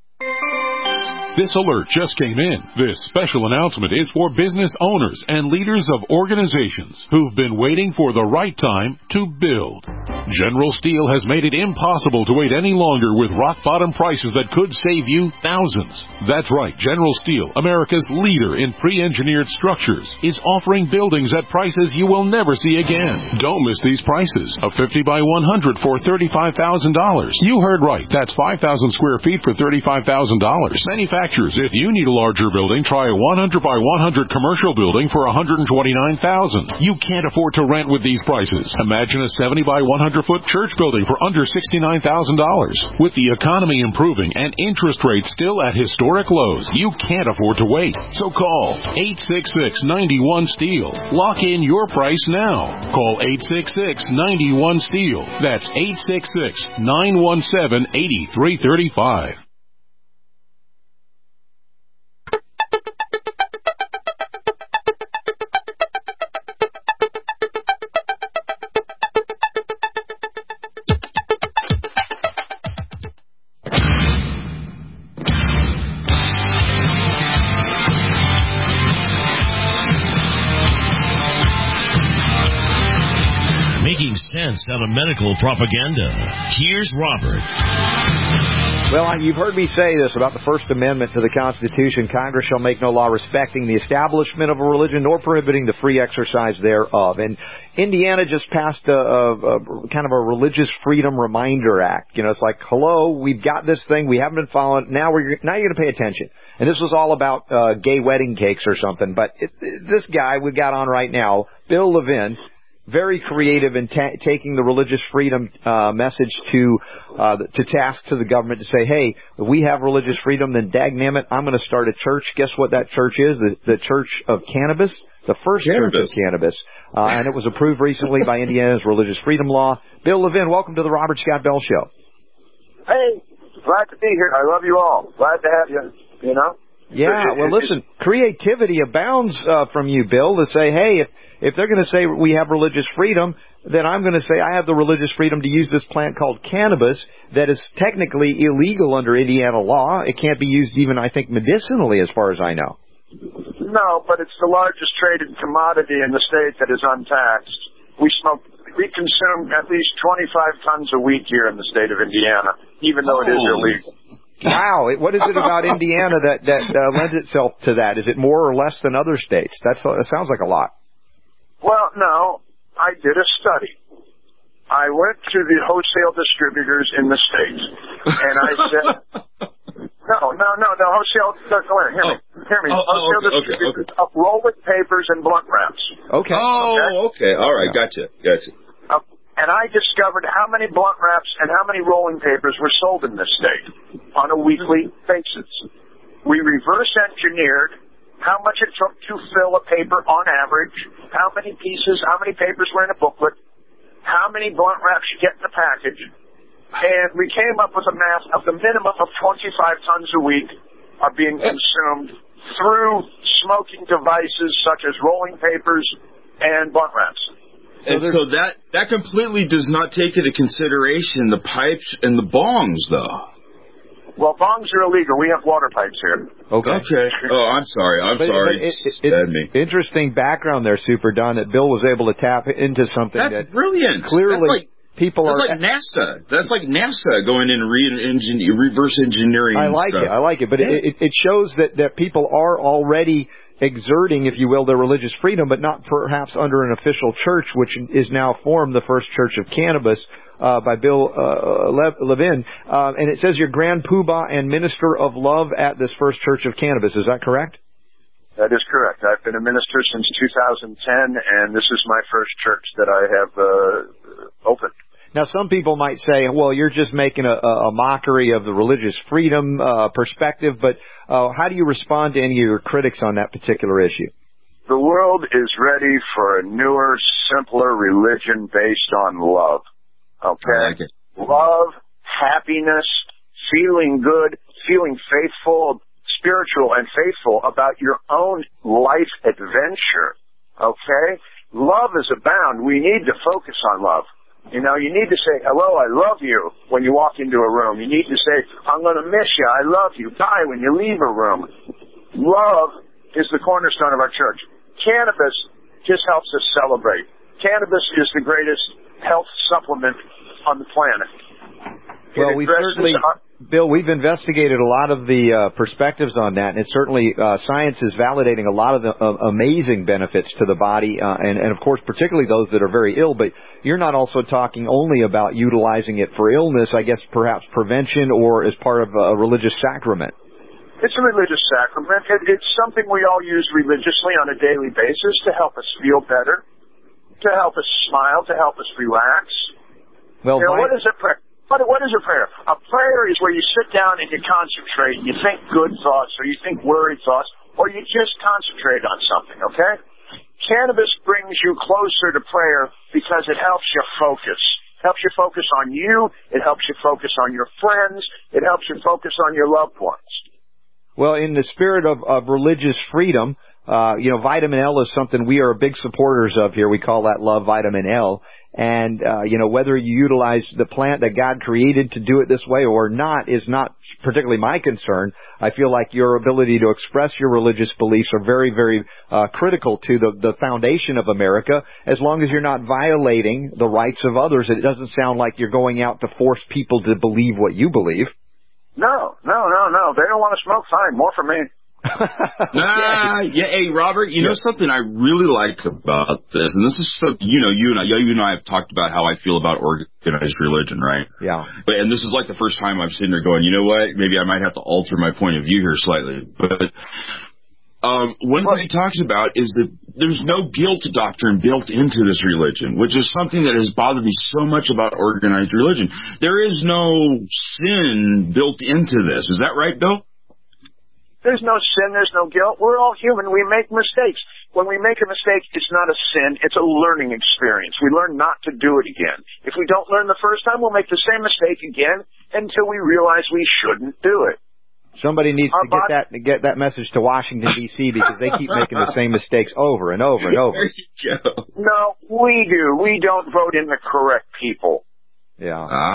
Speaker 22: This alert just came in. This special announcement is for business owners and leaders of organizations who've been waiting for the right time to build. General Steel has made it impossible to wait any longer with rock-bottom prices that could save you thousands. That's right, General Steel, America's leader in pre-engineered structures, is offering buildings at prices you will never see again. Don't miss these prices. A fifty by one hundred for thirty-five thousand dollars. You heard right. That's five thousand square feet for thirty-five thousand dollars. Manufacturers, if you need a larger building, try a one hundred by one hundred commercial building for one hundred twenty-nine thousand dollars. You can't afford to rent with these prices. Imagine a seventy by one hundred foot church building for under sixty-nine thousand dollars. With the economy improving and interest rates still at historic lows, you can't afford to wait. So call eight six six, nine one, STEEL. Lock in your price now. Call eight six six, nine one, STEEL. That's eight six six, nine one seven, eight three three five.
Speaker 3: Sense out of medical propaganda. Here's Robert.
Speaker 12: Well, you've heard me say this about the First Amendment to the Constitution. Congress shall make no law respecting the establishment of a religion nor prohibiting the free exercise thereof. And Indiana just passed a, a, a kind of a Religious Freedom Reminder Act. You know, it's like, hello, we've got this thing, we haven't been following it, now we're now you're going to pay attention. And this was all about uh, gay wedding cakes or something. But it, it, this guy we got on right now, Bill Levin, very creative in ta- taking the religious freedom uh, message to uh, to task to the government to say, hey, if we have religious freedom, then dagnammit, I'm going to start a church. Guess what that church is? The, the Church of Cannabis, the first cannabis. Church of Cannabis. Uh, and it was approved recently by Indiana's religious freedom law. Bill Levin, welcome to the Robert Scott Bell Show.
Speaker 23: Hey, glad to be here. I love you all. Glad to have you, you know.
Speaker 12: Yeah, well, listen, creativity abounds uh, from you, Bill, to say, hey, if, if they're going to say we have religious freedom, then I'm going to say I have the religious freedom to use this plant called cannabis that is technically illegal under Indiana law. It can't be used even, I think, medicinally as far as I know.
Speaker 2: No, but it's the largest traded commodity in the state that is untaxed. We smoke, we consume at least twenty-five tons a week here in the state of Indiana, even though it is illegal.
Speaker 12: Wow, what is it about Indiana that that uh, lends itself to that? Is it more or less than other states? That's that sounds like a lot.
Speaker 2: Well, no, I did a study. I went to the wholesale distributors in the state, and I said, no, no, no, no, wholesale, no, hear me, hear me,
Speaker 4: oh,
Speaker 2: wholesale
Speaker 4: oh, okay,
Speaker 2: distributors
Speaker 4: okay, okay.
Speaker 2: of rolling papers and blunt wraps.
Speaker 12: Okay.
Speaker 4: Oh, okay, okay. All right, gotcha, gotcha.
Speaker 2: Uh, and I discovered how many blunt wraps and how many rolling papers were sold in this state on a weekly basis. We reverse engineered how much it took to fill a paper on average, how many pieces, how many papers were in a booklet, how many blunt wraps you get in the package, and we came up with a math of the minimum of twenty-five tons a week are being consumed through smoking devices such as rolling papers and blunt wraps.
Speaker 4: And so, so that, that completely does not take into consideration the pipes and the bongs, though.
Speaker 2: Well, bongs are illegal. We have water pipes here.
Speaker 12: Okay.
Speaker 4: Okay. Oh, I'm sorry. I'm
Speaker 12: but,
Speaker 4: sorry.
Speaker 12: But it, it, it's
Speaker 4: me.
Speaker 12: Interesting background there, Super Don, that Bill was able to tap into something
Speaker 4: that's
Speaker 12: that
Speaker 4: brilliant.
Speaker 12: Clearly,
Speaker 4: that's like,
Speaker 12: people
Speaker 4: that's
Speaker 12: are.
Speaker 4: That's like NASA. That's like NASA going in and re- reverse engineering.
Speaker 12: I like
Speaker 4: stuff.
Speaker 12: it. I like it. But yeah. it, it shows that, that people are already exerting, if you will, their religious freedom, but not perhaps under an official church, which is now formed, the First Church of Cannabis. Uh, by Bill uh, Le- Levin, uh, and it says you're Grand Poobah and Minister of Love at this First Church of Cannabis. Is that correct?
Speaker 2: That is correct. I've been a minister since two thousand ten, and this is my first church that I have uh, opened.
Speaker 12: Now, some people might say, well, you're just making a, a mockery of the religious freedom uh, perspective, but uh, how do you respond to any of your critics on that particular issue?
Speaker 2: The world is ready for a newer, simpler religion based on love. Okay?
Speaker 4: Like it.
Speaker 2: Love, happiness, feeling good, feeling faithful, spiritual and faithful about your own life adventure. Okay? Love is abound. We need to focus on love. You know, you need to say, hello, I love you when you walk into a room. You need to say, I'm going to miss you. I love you. Bye when you leave a room. Love is the cornerstone of our church. Cannabis just helps us celebrate. Cannabis is the greatest health supplement on the planet.
Speaker 12: Well, we certainly, our, Bill, we've investigated a lot of the uh, perspectives on that, and it's certainly uh, science is validating a lot of the uh, amazing benefits to the body, uh, and, and of course, particularly those that are very ill. But you're not also talking only about utilizing it for illness, I guess perhaps prevention or as part of a religious sacrament.
Speaker 2: It's a religious sacrament. It, it's something we all use religiously on a daily basis to help us feel better, to help us smile, to help us relax.
Speaker 12: Well,
Speaker 2: you know,
Speaker 12: my...
Speaker 2: what is a prayer? What, what is a prayer? A prayer is where you sit down and you concentrate, and you think good thoughts, or you think worried thoughts, or you just concentrate on something, okay? Cannabis brings you closer to prayer because it helps you focus. It helps you focus on you. It helps you focus on your friends. It helps you focus on your loved ones.
Speaker 12: Well, in the spirit of, of religious freedom, uh, you know, vitamin L is something we are big supporters of here. We call that Love Vitamin L. And, uh, you know, whether you utilize the plant that God created to do it this way or not is not particularly my concern. I feel like your ability to express your religious beliefs are very, very uh, critical to the, the foundation of America, as long as you're not violating the rights of others. It doesn't sound like you're going out to force people to believe what you believe.
Speaker 2: No, no, no, no. They don't want to smoke. Fine. More for me.
Speaker 4: nah, yeah, hey, Robert, you yeah. know something I really like about this, and this is so, you know, you and I, you and I have talked about how I feel about organized religion, right?
Speaker 12: Yeah.
Speaker 4: But, and this is like the first time I'm sitting there going, you know what, maybe I might have to alter my point of view here slightly, but, um, one thing he talks about is that there's no guilt doctrine built into this religion, which is something that has bothered me so much about organized religion. There is no sin built into this. Is that right, Bill?
Speaker 2: There's no sin, there's no guilt. We're all human. We make mistakes. When we make a mistake, it's not a sin, it's a learning experience. We learn not to do it again. If we don't learn the first time, we'll make the same mistake again until we realize we shouldn't do it.
Speaker 12: Somebody needs
Speaker 2: Our
Speaker 12: to get
Speaker 2: body-
Speaker 12: that get that message to Washington, D C because they keep making the same mistakes over and over and over.
Speaker 4: There you go.
Speaker 2: No, we do. We don't vote in the correct people.
Speaker 12: Yeah.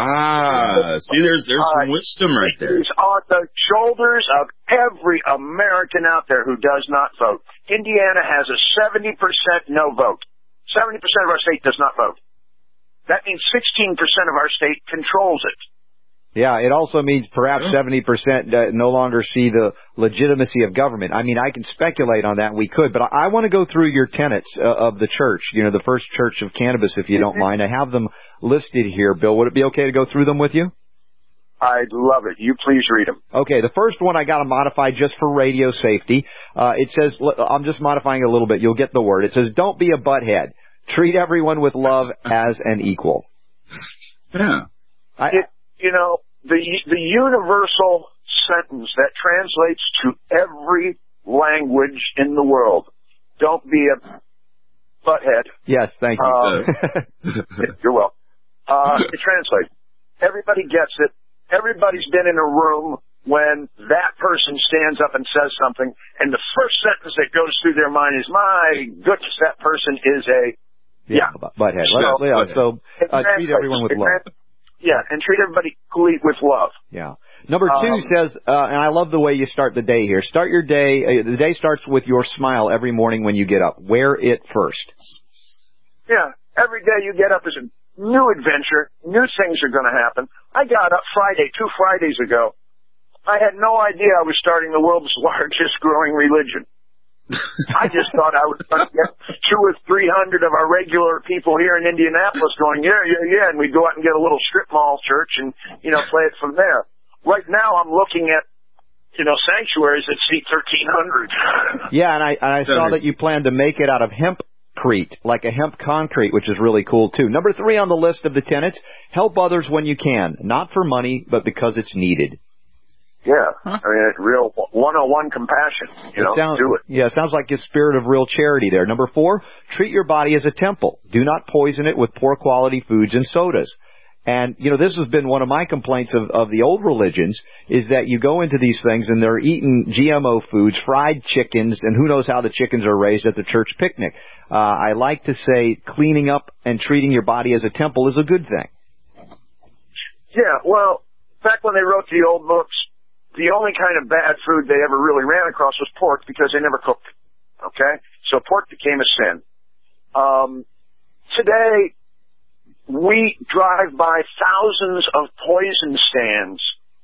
Speaker 4: Ah, see, there's there's some wisdom right there.
Speaker 2: It's on the shoulders of every American out there who does not vote. Indiana has a seventy percent no vote. seventy percent of our state does not vote. That means sixteen percent of our state controls it.
Speaker 12: Yeah, it also means perhaps seventy percent uh, no longer see the legitimacy of government. I mean, I can speculate on that. We could, but I, I want to go through your tenets uh, of the church, you know, the First Church of Cannabis, if you don't mind. I have them listed here, Bill. Would it be okay to go through them with you?
Speaker 2: I'd love it. You please read them.
Speaker 12: Okay, the first one I got to modify just for radio safety. Uh, it says, I'm just modifying it a little bit. You'll get the word. It says, don't be a butthead. Treat everyone with love as an equal.
Speaker 4: Yeah.
Speaker 12: I,
Speaker 2: it, you know, the the universal sentence that translates to every language in the world. Don't be a butthead.
Speaker 12: Yes, thank you.
Speaker 2: Uh, you're welcome. Uh, it translates. Everybody gets it. Everybody's been in a room when that person stands up and says something, and the first sentence that goes through their mind is, my goodness, that person is a,
Speaker 12: yeah,
Speaker 2: yeah.
Speaker 12: butthead. Let's,
Speaker 2: So,
Speaker 12: yeah, so uh, treat everyone with love.
Speaker 2: Yeah, and treat everybody equally with love.
Speaker 12: Yeah. Number two
Speaker 2: um,
Speaker 12: says, uh, and I love the way you start the day here. Start your day, uh, the day starts with your smile every morning when you get up. Wear it first.
Speaker 2: Yeah, every day you get up is a new adventure. New things are going to happen. I got up Friday, two Fridays ago. I had no idea I was starting the world's largest growing religion. I just thought I was going to get two or three hundred of our regular people here in Indianapolis going, yeah, yeah, yeah, and we'd go out and get a little strip mall church and, you know, play it from there. Right now I'm looking at, you know, sanctuaries that seat thirteen hundred.
Speaker 12: Yeah, and I, and I saw that you plan to make it out of hempcrete, like a hemp concrete, which is really cool, too. Number three on the list of the tenets, help others when you can, not for money, but because it's needed.
Speaker 2: Yeah, huh? I mean, real one oh one compassion, you
Speaker 12: it
Speaker 2: know,
Speaker 12: sounds,
Speaker 2: do it.
Speaker 12: Yeah, it sounds like a spirit of real charity there. Number four, treat your body as a temple. Do not poison it with poor quality foods and sodas. And, you know, this has been one of my complaints of, of the old religions, is that you go into these things and they're eating G M O foods, fried chickens, and who knows how the chickens are raised at the church picnic. Uh, I like to say cleaning up and treating your body as a temple is a good thing.
Speaker 2: Yeah, well, back when they wrote the old books, the only kind of bad food they ever really ran across was pork because they never cooked it. Okay? So pork became a sin. Um, today, we drive by thousands of poison stands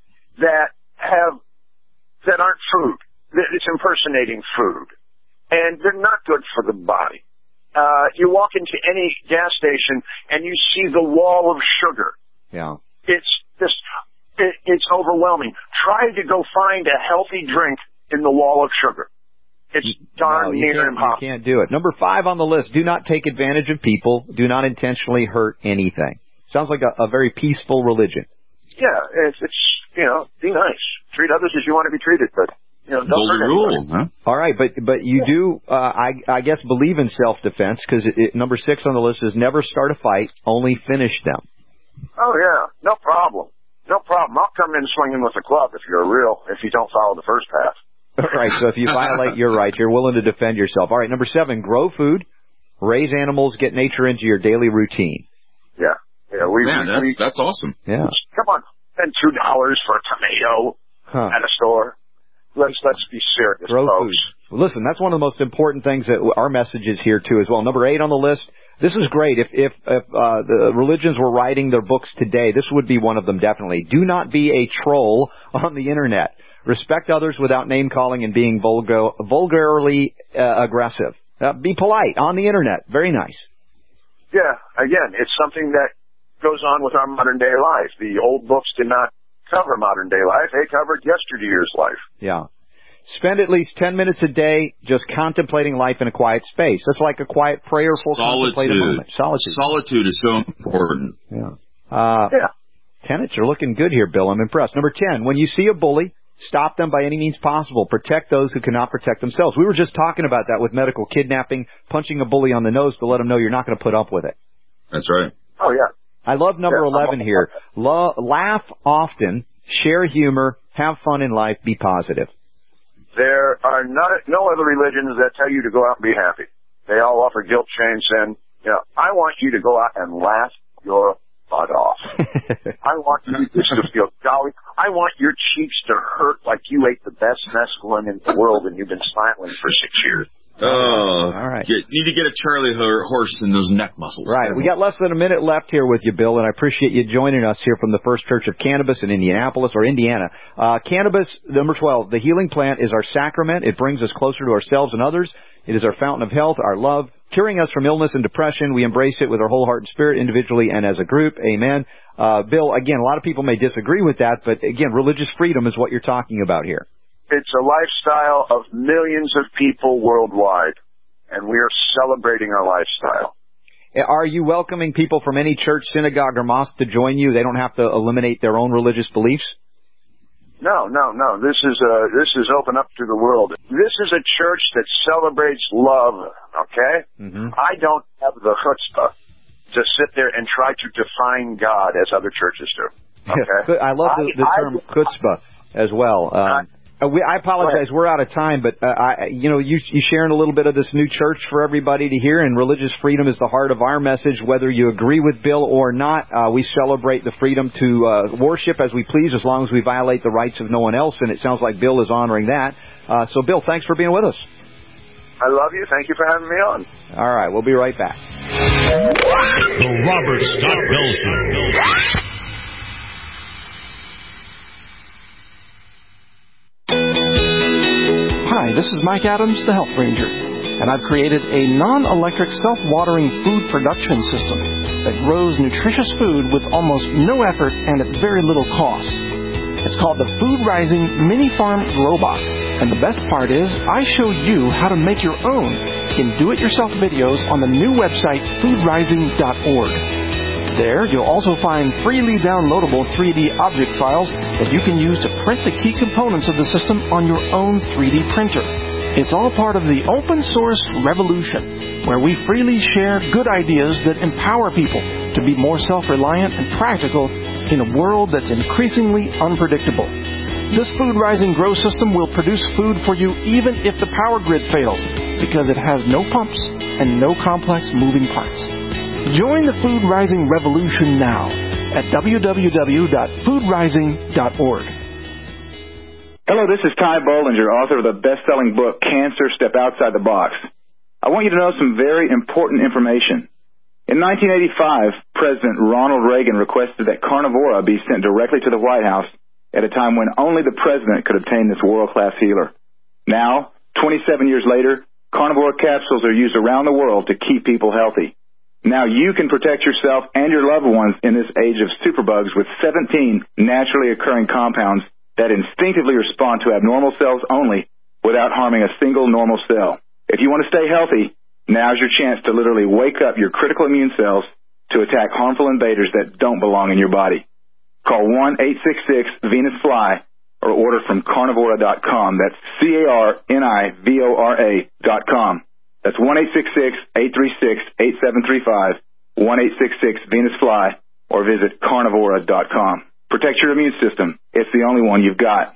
Speaker 2: that have, that aren't food. It's impersonating food. And they're not good for the body. Uh, you walk into any gas station and you see the wall of sugar.
Speaker 12: Yeah.
Speaker 2: It's just, it, it's overwhelming. Try to go find a healthy drink in the wall of sugar. It's darn
Speaker 12: no, you
Speaker 2: near
Speaker 12: can't,
Speaker 2: impossible.
Speaker 12: You can't do it. Number five on the list, do not take advantage of people. Do not intentionally hurt anything. Sounds like a, a very peaceful religion.
Speaker 2: Yeah, it's, it's, you know, be nice. Treat others as you want to be treated, but, you know, don't
Speaker 4: Golden
Speaker 2: hurt
Speaker 4: rule, huh?
Speaker 12: All right, but but you yeah. do, uh, I, I guess, believe in self-defense, because number six on the list is never start a fight, only finish them.
Speaker 2: Oh, yeah, no problem. No problem. I'll come in swinging with a club if you're real, if you don't follow the first path.
Speaker 12: All right, so if you violate your rights, you're willing to defend yourself. All right, number seven, grow food, raise animals, get nature into your daily routine.
Speaker 2: Yeah, yeah, we,
Speaker 4: Man,
Speaker 2: we,
Speaker 4: that's,
Speaker 2: we,
Speaker 4: that's awesome.
Speaker 12: Yeah.
Speaker 2: Come on, spend two dollars for a tomato huh. at a store. Let's, let's be serious,
Speaker 12: grow
Speaker 2: folks.
Speaker 12: Food. Well, listen, that's one of the most important things that our message is here, too, as well. Number eight on the list. This is great. If if, if uh, the religions were writing their books today, this would be one of them, definitely. Do not be a troll on the Internet. Respect others without name-calling and being vulgar, vulgarly uh, aggressive. Uh, be polite on the Internet. Very nice.
Speaker 2: Yeah, again, it's something that goes on with our modern-day life. The old books did not cover modern-day life. They covered yesteryear's life.
Speaker 12: Yeah. Spend at least ten minutes a day just contemplating life in a quiet space. That's like a quiet, prayerful,
Speaker 4: Solitude.
Speaker 12: contemplative moment. Solitude.
Speaker 4: Solitude is so important.
Speaker 12: Yeah. Uh,
Speaker 2: yeah.
Speaker 12: Tenets are looking good here, Bill. I'm impressed. Number ten, when you see a bully, stop them by any means possible. Protect those who cannot protect themselves. We were just talking about that with medical kidnapping, punching a bully on the nose to let them know you're not going to put up with it.
Speaker 4: That's right.
Speaker 2: Oh, yeah.
Speaker 12: I love number
Speaker 2: yeah,
Speaker 12: eleven here. La- laugh often, share humor, have fun in life, be positive.
Speaker 2: There are not, no other religions that tell you to go out and be happy. They all offer guilt, shame, sin. You know, I want you to go out and laugh your butt off. I want you just to feel jolly. I want your cheeks to hurt like you ate the best mescaline in the world and you've been smiling for six years.
Speaker 4: Oh,
Speaker 12: all right.
Speaker 4: You need to get a Charlie horse in those neck muscles.
Speaker 12: Right. We got less than a minute left here with you, Bill, and I appreciate you joining us here from the First Church of Cannabis in Indianapolis, or Indiana. Uh, cannabis, number twelve, the healing plant is our sacrament. It brings us closer to ourselves and others. It is our fountain of health, our love, curing us from illness and depression. We embrace it with our whole heart and spirit, individually and as a group. Amen. Uh, Bill, again, a lot of people may disagree with that, but again, religious freedom is what you're talking about here.
Speaker 2: It's a lifestyle of millions of people worldwide, and we are celebrating our lifestyle.
Speaker 12: Are you welcoming people from any church, synagogue, or mosque to join you? They don't have to eliminate their own religious beliefs?
Speaker 2: No, no, no. This is uh, this is open up to the world. This is a church that celebrates love, okay?
Speaker 12: Mm-hmm.
Speaker 2: I don't have the chutzpah to sit there and try to define God as other churches do, okay?
Speaker 12: I love the, the term I, chutzpah as well. Um, Uh, we, I apologize, we're out of time, but uh, I, you know, you, you sharing a little bit of this new church for everybody to hear, and religious freedom is the heart of our message. Whether you agree with Bill or not, uh, we celebrate the freedom to uh, worship as we please, as long as we violate the rights of no one else, and it sounds like Bill is honoring that. Uh, so, Bill, thanks for being with us.
Speaker 2: I love you. Thank you for having me on.
Speaker 12: All right, we'll be right back.
Speaker 3: The Robert Scott Bell Show.
Speaker 6: Hi, this is Mike Adams, the Health Ranger, and I've created a non-electric self-watering food production system that grows nutritious food with almost no effort and at very little cost. It's called the Food Rising Mini Farm Grow Box, and the best part is I show you how to make your own in do-it-yourself videos on the new website food rising dot org. There, you'll also find freely downloadable three D object files that you can use to print the key components of the system on your own three D printer. It's all part of the open source revolution, where we freely share good ideas that empower people to be more self-reliant and practical in a world that's increasingly unpredictable. This Food Rising Grow system will produce food for you even if the power grid fails, because it has no pumps and no complex moving parts. Join the Food Rising revolution now at w w w dot food rising dot org.
Speaker 8: Hello, this is Ty Bollinger, author of the best-selling book, Cancer, Step Outside the Box. I want you to know some very important information. In nineteen eighty-five, President Ronald Reagan requested that Carnivora be sent directly to the White House at a time when only the president could obtain this world-class healer. Now, twenty-seven years later, Carnivora capsules are used around the world to keep people healthy. Now you can protect yourself and your loved ones in this age of superbugs with seventeen naturally occurring compounds that instinctively respond to abnormal cells only without harming a single normal cell. If you want to stay healthy, now's your chance to literally wake up your critical immune cells to attack harmful invaders that don't belong in your body. Call one eight six six Venus Fly or order from carnivora dot com. That's C A R N I V O R A dot com. That's one eight six six, eight three six, eight seven three five, one eight six six Venus Fly, or visit carnivora dot com. Protect your immune system. It's the only one you've got.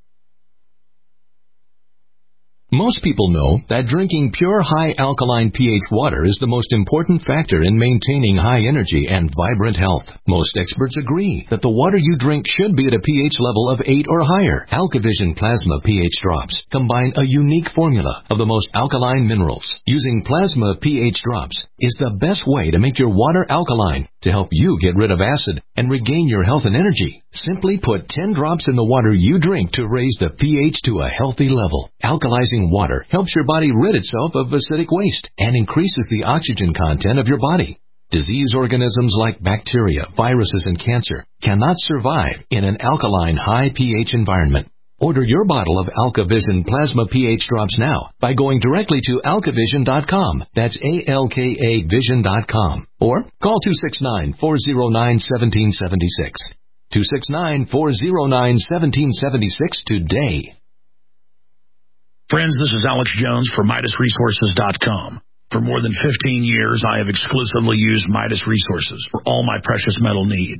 Speaker 23: Most people know that drinking pure high alkaline pH water is the most important factor in maintaining high energy and vibrant health. Most experts agree that the water you drink should be at a pH level of eight or higher. AlkaVision Plasma pH drops combine a unique formula of the most alkaline minerals. Using plasma pH drops is the best way to make your water alkaline to help you get rid of acid and regain your health and energy. Simply put ten drops in the water you drink to raise the pH to a healthy level. Alkalizing water helps your body rid itself of acidic waste and increases the oxygen content of your body. Disease organisms like bacteria, viruses, and cancer cannot survive in an alkaline high pH environment. Order your bottle of AlkaVision Plasma pH drops now by going directly to alka vision dot com. That's A L K A vision dot com. Or call two six nine, four zero nine, one seven seven six. two six nine, four zero nine, one seven seven six today.
Speaker 24: Friends, this is Alex Jones for Midas Resources dot com. For more than fifteen years, I have exclusively used Midas Resources for all my precious metal needs.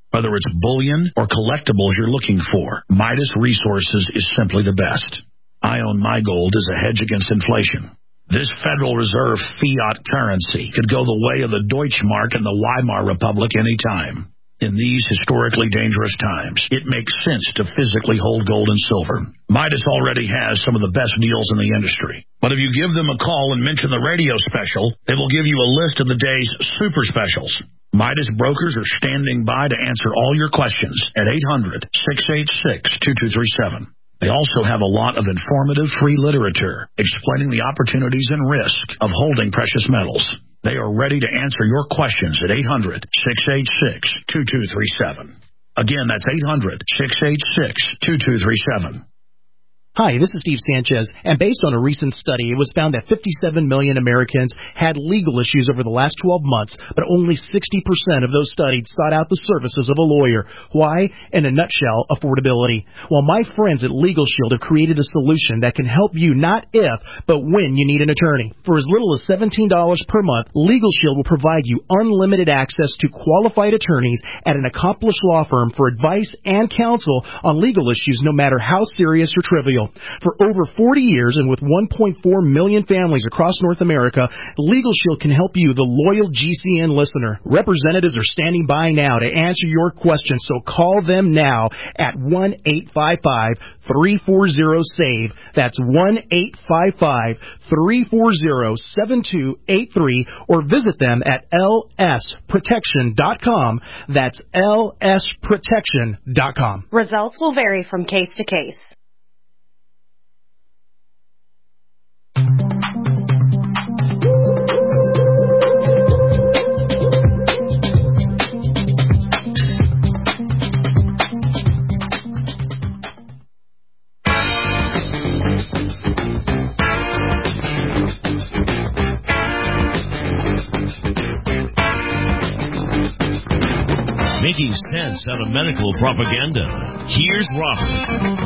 Speaker 24: Whether it's bullion or collectibles you're looking for, Midas Resources is simply the best. I own my gold as a hedge against inflation. This Federal Reserve fiat currency could go the way of the Deutschmark and the Weimar Republic any time. In these historically dangerous times, it makes sense to physically hold gold and silver. Midas already has some of the best deals in the industry. But if you give them a call and mention the radio special, they will give you a list of the day's super specials. Midas brokers are standing by to answer all your questions at eight hundred, six eight six, two two three seven. They also have a lot of informative free literature explaining the opportunities and risk of holding precious metals. They are ready to answer your questions at eight hundred, six eight six, two two three seven. Again, that's eight hundred, six eight six, two two three seven.
Speaker 5: Hi, this is Steve Sanchez, and based on a recent study, it was found that fifty-seven million Americans had legal issues over the last twelve months, but only sixty percent of those studied sought out the services of a lawyer. Why? In a nutshell, affordability. Well, my friends at Legal Shield have created a solution that can help you not if, but when you need an attorney. For as little as seventeen dollars per month, Legal Shield will provide you unlimited access to qualified attorneys at an accomplished law firm for advice and counsel on legal issues, no matter how serious or trivial. For over forty years and with one point four million families across North America, Legal Shield can help you, the loyal G C N listener. Representatives are standing by now to answer your questions, so call them now at one eight five five, three four zero, SAVE. That's one eight five five, three four zero, seven two eight three, or visit them at L S protection dot com. That's L S protection dot com.
Speaker 19: Results will vary from case to case.
Speaker 3: Making sense out of medical propaganda. Here's Robert.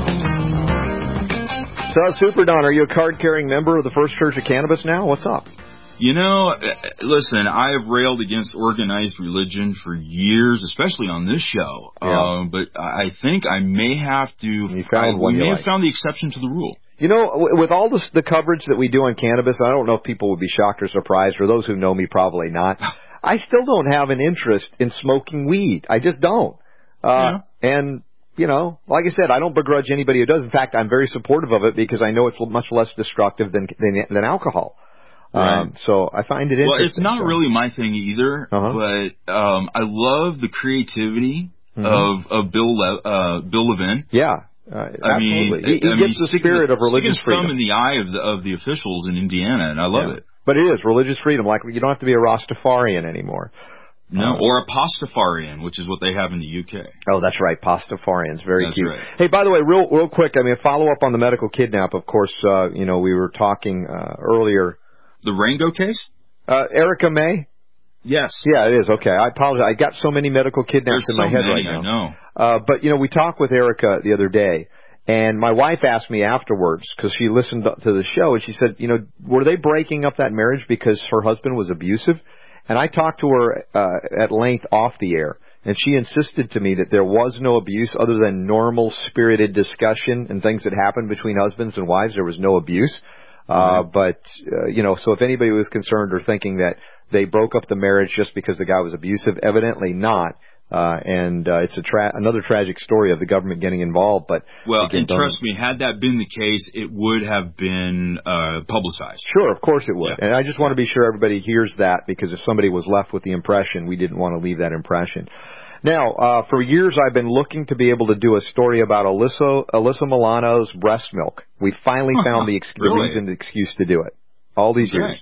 Speaker 12: So, Super Don, are you a card-carrying member of the First Church of Cannabis now? What's up?
Speaker 4: You know, listen, I have railed against organized religion for years, especially on this show.
Speaker 12: Yeah.
Speaker 4: Um, but I think I may have to.
Speaker 12: You found
Speaker 4: I,
Speaker 12: one
Speaker 4: we
Speaker 12: you
Speaker 4: may
Speaker 12: like.
Speaker 4: have found the exception to the rule.
Speaker 12: You know, with all this, the coverage that we do on cannabis, I don't know if people would be shocked or surprised, or those who know me probably not. I still don't have an interest in smoking weed. I just don't. Uh, yeah. And, you know, like I said, I don't begrudge anybody who does. In fact, I'm very supportive of it because I know it's much less destructive than than, than alcohol.
Speaker 4: Right.
Speaker 12: Um, so I find it interesting.
Speaker 4: Well, it's not
Speaker 12: so.
Speaker 4: really my thing either,
Speaker 12: uh-huh.
Speaker 4: but um, I love the creativity mm-hmm. of, of Bill Le- uh, Bill Levin.
Speaker 12: Yeah. Uh,
Speaker 4: I mean,
Speaker 12: he, he
Speaker 4: I
Speaker 12: gets
Speaker 4: mean,
Speaker 12: the spirit of religious freedom.
Speaker 4: Thumb in the eye of the of the officials in Indiana, and I love
Speaker 12: yeah.
Speaker 4: it.
Speaker 12: But it is religious freedom. Like, you don't have to be a Rastafarian anymore.
Speaker 4: No,
Speaker 12: um,
Speaker 4: or a Pastafarian, which is what they have in the U K.
Speaker 12: Oh, that's right, Pastafarians, very
Speaker 4: that's
Speaker 12: cute.
Speaker 4: Right.
Speaker 12: Hey, by the way, real real quick, I mean, follow up on the medical kidnap. Of course, uh, you know, we were talking uh, earlier.
Speaker 4: The Rango case?
Speaker 12: Uh, Erica May.
Speaker 4: Yes.
Speaker 12: Yeah, it is. Okay, I apologize. I got so many medical kidnaps
Speaker 4: There's
Speaker 12: in
Speaker 4: so
Speaker 12: my head
Speaker 4: many,
Speaker 12: right now.
Speaker 4: I know.
Speaker 12: Uh, but you know, we talked with Erica the other day. And my wife asked me afterwards, because she listened to the show, and she said, you know, were they breaking up that marriage because her husband was abusive? And I talked to her uh, at length off the air, and she insisted to me that there was no abuse other than normal spirited discussion and things that happened between husbands and wives. There was no abuse. Uh, but, uh, you know, so if anybody was concerned or thinking that they broke up the marriage just because the guy was abusive, evidently not. Uh, and uh, it's a tra- another tragic story of the government getting involved. But
Speaker 4: well,
Speaker 12: again,
Speaker 4: and trust me, had that been the case, it would have been uh, publicized.
Speaker 12: Sure, of course it would.
Speaker 4: Yeah.
Speaker 12: And I just want to be sure everybody hears that, because if somebody was left with the impression, we didn't want to leave that impression. Now, uh, for years I've been looking to be able to do a story about Alyssa, Alyssa Milano's breast milk. We finally found the, ex-
Speaker 4: really?
Speaker 12: the reason, the excuse to do it. All these
Speaker 4: okay.
Speaker 12: years.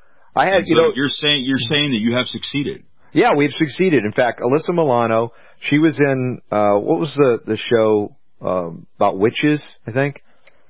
Speaker 12: I had,
Speaker 4: and
Speaker 12: you
Speaker 4: so
Speaker 12: know,
Speaker 4: you're saying you're saying that you have succeeded.
Speaker 12: Yeah, we've succeeded. In fact, Alyssa Milano, she was in, uh, what was the, the show, um, about witches, I think?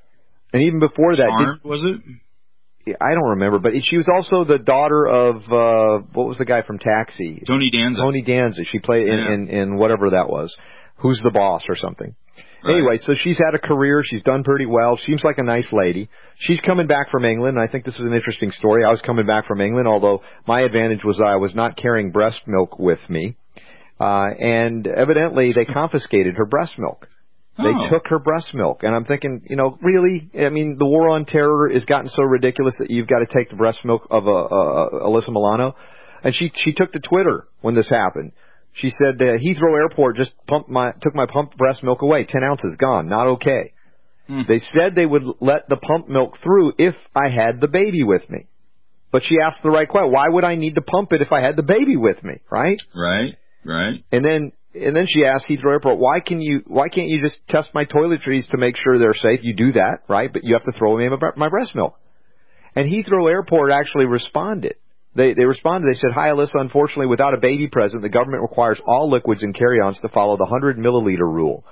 Speaker 12: And even before that.
Speaker 4: Charmed, did, was it?
Speaker 12: I don't remember, but she was also the daughter of, uh, what was the guy from Taxi?
Speaker 4: Tony Danza.
Speaker 12: Tony Danza. She played in,
Speaker 4: yeah.
Speaker 12: in, in whatever that was. Who's the Boss or something. Right. Anyway, so she's had a career. She's done pretty well. Seems like a nice lady. She's coming back from England, and I think this is an interesting story. I was coming back from England, although my advantage was I was not carrying breast milk with me. uh, and evidently they confiscated her breast milk. They
Speaker 4: Oh.
Speaker 12: took her breast milk, and I'm thinking, you know, really? I mean, the war on terror has gotten so ridiculous that you've got to take the breast milk of uh, uh, Alyssa Milano. And she she took to Twitter when this happened. She said that Heathrow Airport just pumped my took my pumped breast milk away, ten ounces gone, not okay.
Speaker 4: Hmm.
Speaker 12: They said they would let the pump milk through if I had the baby with me. But she asked the right question: why would I need to pump it if I had the baby with me? Right?
Speaker 4: Right. Right.
Speaker 12: And then. And then she asked Heathrow Airport, why can you, why can't you just test my toiletries to make sure they're safe? You do that, right? But you have to throw away my, my breast milk. And Heathrow Airport actually responded. They, they responded, they said, hi Alyssa, unfortunately without a baby present, the government requires all liquids and carry-ons to follow the one hundred milliliter rule.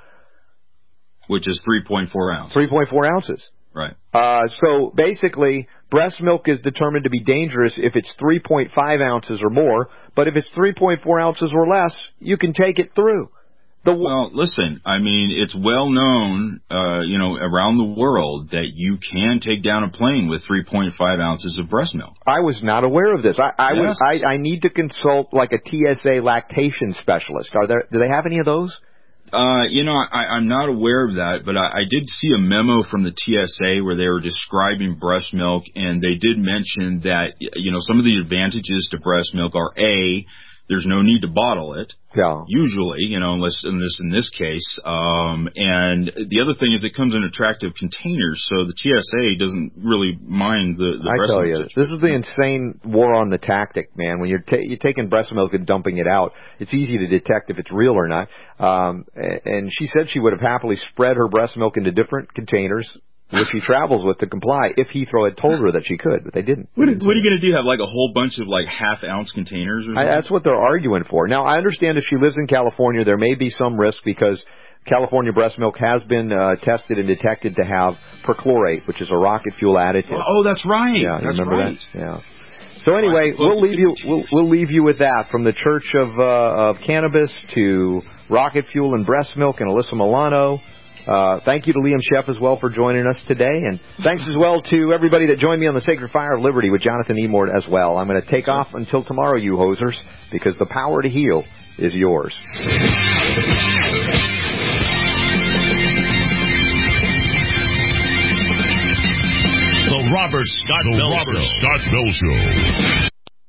Speaker 4: Which is three point four ounces.
Speaker 12: three point four ounces.
Speaker 4: Right.
Speaker 12: Uh, so basically, breast milk is determined to be dangerous if it's three point five ounces or more, but if it's three point four ounces or less, you can take it through. The w-
Speaker 4: well, listen, I mean, it's well known, uh, you know, around the world that you can take down a plane with three point five ounces of breast milk.
Speaker 12: I was not aware of this. I, I
Speaker 4: Yes.
Speaker 12: was, I, I need to consult like a T S A lactation specialist. Are there, do they have any of those?
Speaker 4: Uh, you know, I, I'm not aware of that, but I, I did see a memo from the T S A where they were describing breast milk, and they did mention that, you know, some of the advantages to breast milk are A, there's no need to bottle it.
Speaker 12: Yeah.
Speaker 4: Usually, you know, unless in this in this case. Um, and the other thing is it comes in attractive containers, so the T S A doesn't really mind the, the
Speaker 12: I
Speaker 4: breast
Speaker 12: tell
Speaker 4: milk
Speaker 12: you,
Speaker 4: situation.
Speaker 12: this is the insane war on the tactic, man. When you're, ta- you're taking breast milk and dumping it out, it's easy to detect if it's real or not. Um, and she said she would have happily spread her breast milk into different containers, which she travels with to comply, if Heathrow had told her that she could, but they didn't.
Speaker 4: What, are- what are you going to do? Have like a whole bunch of like half ounce containers or something?
Speaker 12: I, that's what they're arguing for. Now, I understand if she lives in California, there may be some risk because California breast milk has been uh, tested and detected to have perchlorate, which is a rocket fuel additive.
Speaker 4: Oh, that's right.
Speaker 12: Yeah, you
Speaker 4: that's
Speaker 12: remember
Speaker 4: right.
Speaker 12: that? Yeah. So anyway, we'll leave you we'll, we'll leave you with that, from the Church of uh, of Cannabis to rocket fuel and breast milk and Alyssa Milano. Uh, thank you to Liam Sheff as well for joining us today, and thanks as well to everybody that joined me on the Sacred Fire of Liberty with Jonathan Emord as well. I'm going to take off until tomorrow, you hosers, because the power to heal is yours.
Speaker 3: The Robert Scott
Speaker 7: The
Speaker 3: Bell
Speaker 7: Robert
Speaker 3: Show.
Speaker 7: Scott Bell Show.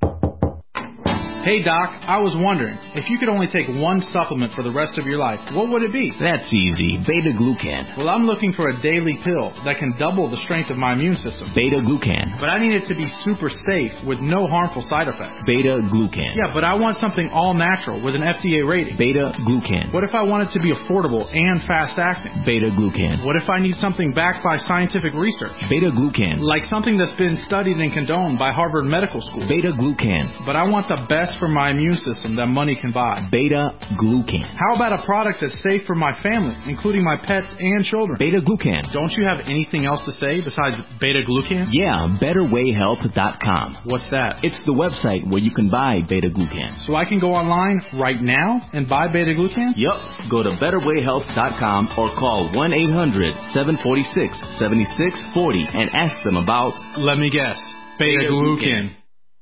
Speaker 9: Hey Doc, I was wondering, if you could only take one supplement for the rest of your life, what would it be?
Speaker 10: That's easy. Beta-glucan.
Speaker 9: Well, I'm looking for a daily pill that can double the strength of my immune system.
Speaker 10: Beta-glucan.
Speaker 9: But I need it to be super safe with no harmful side effects.
Speaker 10: Beta-glucan.
Speaker 9: Yeah, but I want something all natural with an F D A rating.
Speaker 10: Beta-glucan.
Speaker 9: What if I want it to be affordable and fast acting?
Speaker 10: Beta-glucan.
Speaker 9: What if I need something backed by scientific research?
Speaker 10: Beta-glucan.
Speaker 9: Like something that's been studied and condoned by Harvard Medical School.
Speaker 10: Beta-glucan.
Speaker 9: But I want the best for my immune system that money can buy.
Speaker 10: Beta-glucan.
Speaker 9: How about a product that's safe for my family, including my pets and children?
Speaker 10: Beta-glucan.
Speaker 9: Don't you have anything else to say besides beta-glucan?
Speaker 10: Yeah, better way health dot com.
Speaker 9: What's that?
Speaker 10: It's the website where you can buy beta-glucan.
Speaker 9: So I can go online right now and buy beta-glucan?
Speaker 10: Yup. Go to better way health dot com or call one eight hundred seven four six seven six four zero and ask them about...
Speaker 9: Let me guess. Beta-glucan.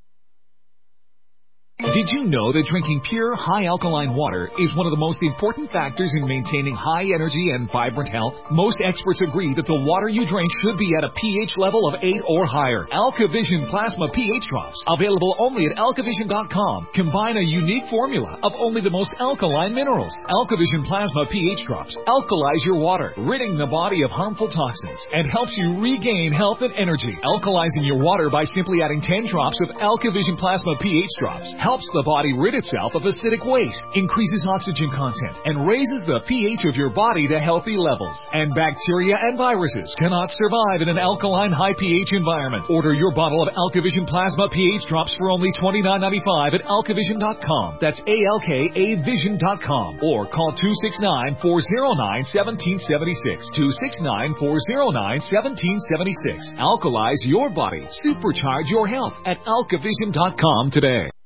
Speaker 11: Did you know that drinking pure, high-alkaline water is one of the most important factors in maintaining high energy and vibrant health? Most experts agree that the water you drink should be at a pH level of eight or higher. AlkaVision Plasma pH Drops, available only at alkavision dot com, combine a unique formula of only the most alkaline minerals. AlkaVision Plasma pH Drops alkalize your water, ridding the body of harmful toxins, and helps you regain health and energy. Alkalizing your water by simply adding ten drops of AlkaVision Plasma pH Drops helps the body rid itself of acidic waste, increases oxygen content, and raises the pH of your body to healthy levels. And bacteria and viruses cannot survive in an alkaline high pH environment. Order your bottle of AlkaVision Plasma pH Drops for only twenty-nine ninety-five at alkavision dot com. That's A L K A vision dot com. Or call two six nine, four zero nine, one seven seven six. two six nine, four zero nine, one seven seven six. Alkalize your body. Supercharge your health at alkavision dot com today.